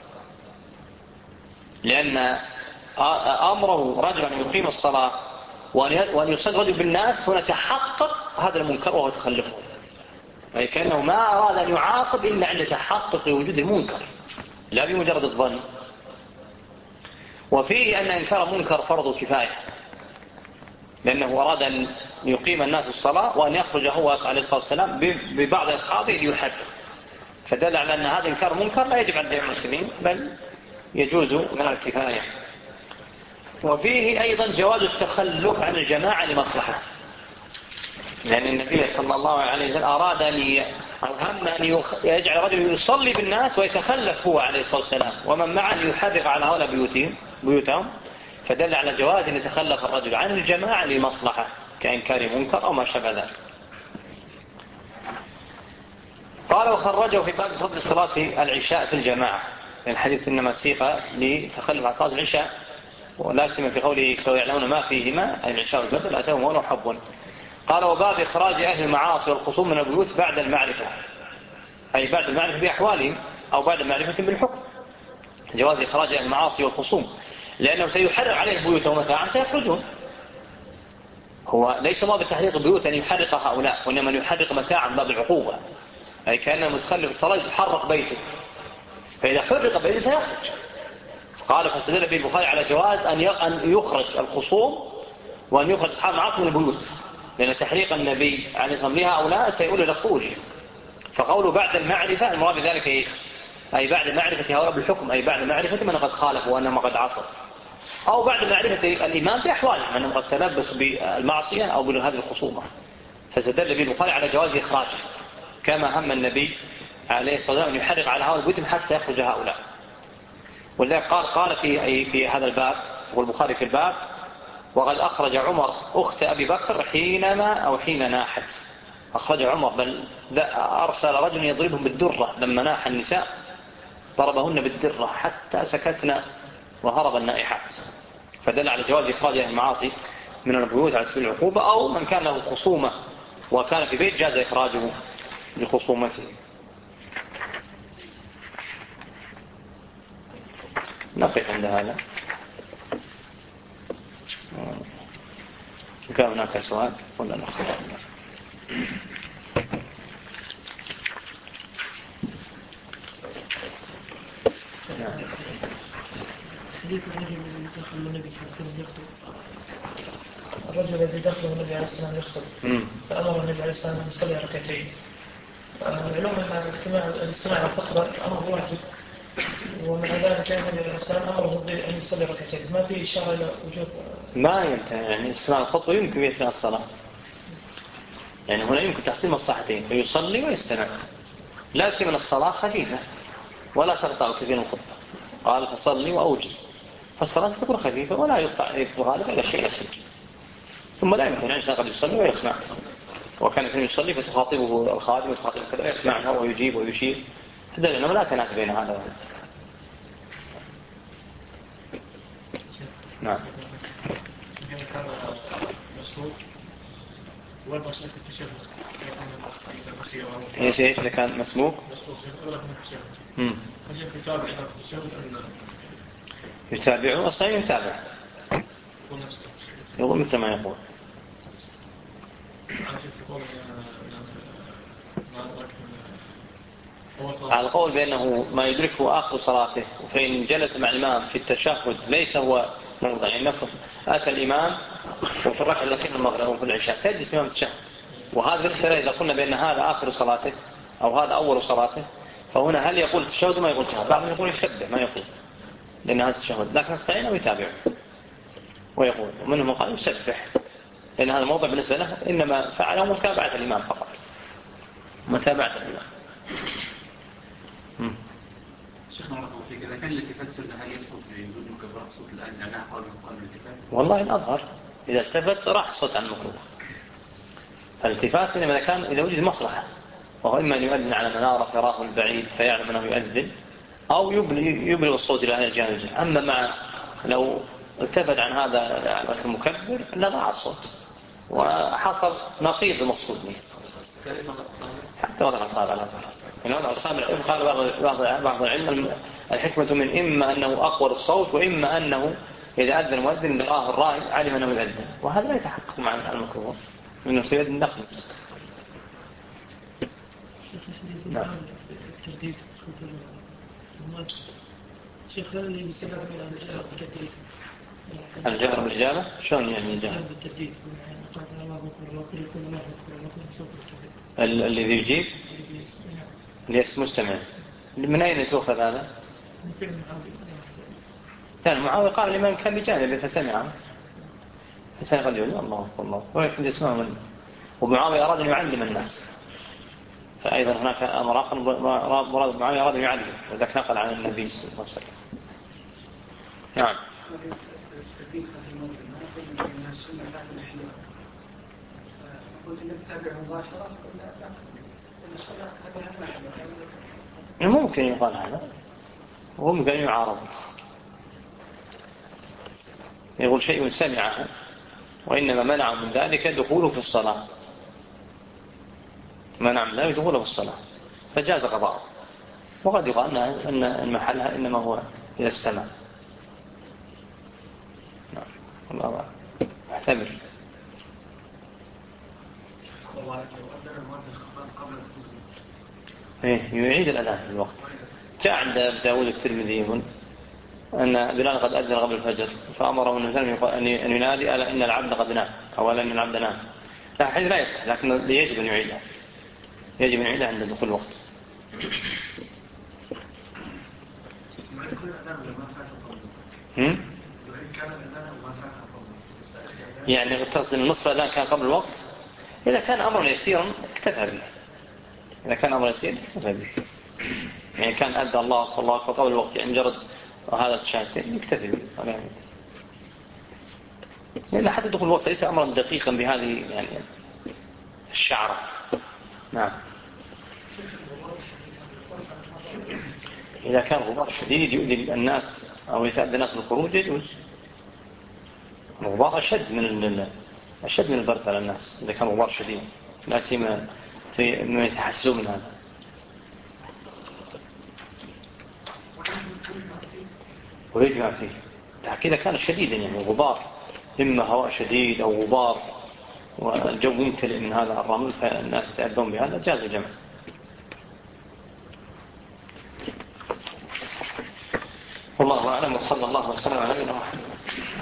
لأن أمره رجلا أن يقيم الصلاة وأن يصلي رجل بالناس هنا تحقق هذا المنكر وهو تخلفه، أي كأنه ما أراد أن يعاقب إلا عند تحقق وجود المنكر لا بمجرد الظن. وفيه أن إنكار المنكر فرض كفاية، لأنه أراد أن يقيم الناس الصلاة وأن يخرج هو عليه الصلاة والسلام ببعض أصحابه ليحرق، فدل على أن هذا إنكار منكر لا يجب على جميع المسلمين بل يجوز من الكفاية. وفيه أيضا جواز التخلف عن الجماعة لمصلحة، لأن النبي صلى الله عليه وسلم أراد أن أو هم أن يجعل رجل يصلي بالناس ويتخلف هو عليه الصلاة والسلام ومن معه يحرق على هؤلاء بيوتهم بيوتهم فدل على جواز أن يتخلف الرجل عن الجماعة لمصلحة كإنكار منكر أو ما شابه ذلك. قال وخرجه في باب فضل صلاة العشاء في الجماعة، الحديث إنما سيق لتخلف عن صلاة العشاء ولا سيما في قوله فيعلمون ما فيهما العشاء والبدل أتاهم ولو حبوا. قال وباب إخراج أهل المعاصي والخصوم من البيوت بعد المعرفة، أي بعد المعرفة بأحوالهم أو بعد المعرفة بالحكم، جواز إخراج أهل المعاصي والخصوم لأنه سيحرق عليهم بيوتهم ومتاعا سيخرجون. هو ليس الله بتحريق البيوت أن يحرق هؤلاء، وإنما أن يحرق متاعا باب العقوبة، أي كان المتخلف الصلاة يحرق بيته، فإذا حرق بيته سيخرج. قال فاستدل به البخاري على جواز أن يخرج الخصوم وأن يخرج أصحاب المعاصي من البيوت، لأن تحريق النبي عليه الصلاة والسلام هؤلاء سيقول إلى خروجهم. فقوله بعد المعرفة المراد بذلك إيه؟ أي بعد معرفة هؤلاء بالحكم، أي بعد معرفة من قد خالفوا وأنهم قد عصوا، أو بعد معرفة الإيمان بأحوالهم أنهم قد تلبسوا بالمعصية أو بهذه الخصومة. فاستدل به البخاري على جواز إخراجه كما هم النبي عليه الصلاة والسلام أن يحرق على هؤلاء البيوت حتى يخرج هؤلاء. ولذلك قال قال في أي في هذا الباب والبخاري في الباب وقد أخرج عمر أخت أبي بكر حينما أو حين ناحت. أخرج عمر بل أرسل رجل يضربهم بالدرة لما ناح النساء، ضربهن بالدرة حتى سكتنا وهرب النائحات. فدل على جواز إخراج المعاصي من البيوت على سبيل العقوبة، أو من كان له خصومة وكان في بيت جاز إخراجه لخصومته. نقف عند هذا. كان هناك سؤال ولا نخطئ؟ حديث الرجل الذي دخل النبي صلى الله عليه وسلم يخطب، الرجل الذي دخله النبي عليه السلام يخطب فأمر النبي عليه السلام أن يصلي ركعتين. العلوم أن الاستماع الاستماع الخطبة أمر واجب، ومع ذلك النبي عليه السلام أمره أن يصلي ركعتين، ما في إشارة إلى وجوب. ما ينتهي يعني استماع الخطبة يمكن في أثناء الصلاة، يعني هنا يمكن تحصيل مصلحتين فيصلي ويستمع. لا سيما الصلاة خفيفة ولا تقطع كثير من الخطبة، قال فصلي وأوجز، فالصلاة تكون خفيفة ولا يقطع في الغالب إلى شيء يسير. ثم لا يمكن الإنسان قد يصلي ويسمع، وكان يكون يصلي فتخاطبه الخادم وتخاطبه كذا يسمعه ويجيب ويشير، هذا لأنه لا تنافي بين هذا وهذا. نعم. ايش ايش اذا كان مسبوق امم يتابعه اصلا يتابع يقول مثل ما يقول على القول بأنه ما يدركه آخر صلاته، فإن جلس مع الإمام في التشهد ليس هو موضع، يعني نفسه أتى الإمام وفي الركعة الأخيرة المغرب وفي العشاء سيجلس إمام التشهد، وهذا بالنسبة إذا قلنا بأن هذا آخر صلاته أو هذا أول صلاته، فهنا هل يقول التشهد ما يقول تشهد؟ بعضهم يقول يشبه ما يقول لأن هذا التشهد، لكن الصحيح أنه يتابعه ويقول، ومنهم قال يسبح لأن هذا الموضع بالنسبة له إنما فعله متابعة الإمام فقط، متابعة الإمام. شيخنا رحمه الله فيك، إذا كان الالتفات سنة هل يسقط بوجود مكبرات صوت الآن لأنها قال مقام الالتفات؟ والله الأظهر إذا التفت راح صوت عن المكروه. الالتفات إنما إذا كان إذا وجد مصلحة، وهو إما أن يؤذن على منارة يراه البعيد فيعلم أنه يؤذن، أو يبلغ الصوت إلى أهل الجانب. أما مع لو التفت عن هذا المكبر لضاع الصوت وحصل نقيض المقصود منه. حتى وضع الأصابع على الأظهر، يعني وضع الأصابع قال بعض العلم الحكمة من إما أنه أقوى الصوت، وإما أنه إذا أذن مؤذن لقاه الراعي علم أنه يؤذن، وهذا لا يتحقق مع المكروه إنه سيؤذن داخل المسجد. نعم. الترديد شيخ هل يستمع إلى الترديد؟ الجهر بالإجابة شلون يعني الجهر بالترديد؟ الذي يجيب اللي مستمع من أين يتوخذ هذا؟ كان معاوية قال لمن كان بجانبه فسمعه فسمع قد يقول الله الله ولكن يسمعه من ومعاوية أراد أن يعلم الناس، فأيضا هناك أمر آخر مراد معاوية أراد أن يعلم، وذلك نقل عن النبي صلى الله عليه وسلم. نعم. ممكن يقال هذا وممكن أن يعارض، يقول شيء سمعه وإنما منع من ذلك دخوله في الصلاة، منع من ذلك دخوله في الصلاة فجاز قضاءه. وقد يقال أن المحلها إنما هو إذا استمع. نعم الله احتمل. إيه يعيد الأذان في الوقت. جاء عند داود الترمذي يقول أن بلال قد أذن قبل الفجر فأمره أن ينادي ألا إن العبد قد نام أو ألا إن العبد نام. لا حيث لا يصح، لكن يجب أن يعيدها، يجب أن يعيدها عند دخول الوقت. يعني تصل النصف الأذان كان قبل الوقت، إذا كان أمرا يسيرا اكتفى به، إذا كان أمرا يسيرا اكتفى به، يعني كان أدى الله الله قبل الوقت، يعني مجرد هذا الشهادتين يكتفي به، لأن حتى دخول الوقت ليس أمرا دقيقا بهذه يعني الشعرة. نعم. إذا كان غبار شديد يؤذي الناس أو يتأذى الناس بالخروج يجوز. الغبار أشد من أشد من البرد على الناس إذا كان غبار شديد، لا سيما في ما يتحسسون من هذا. ويجمع فيه، لكن إذا كان شديدا يعني غبار، إما هواء شديد أو غبار والجو يمتلئ من هذا الرمل فالناس يتأذون بهذا، جاز الجمع. والله أعلم، وصلى الله وسلم على نبينا محمد.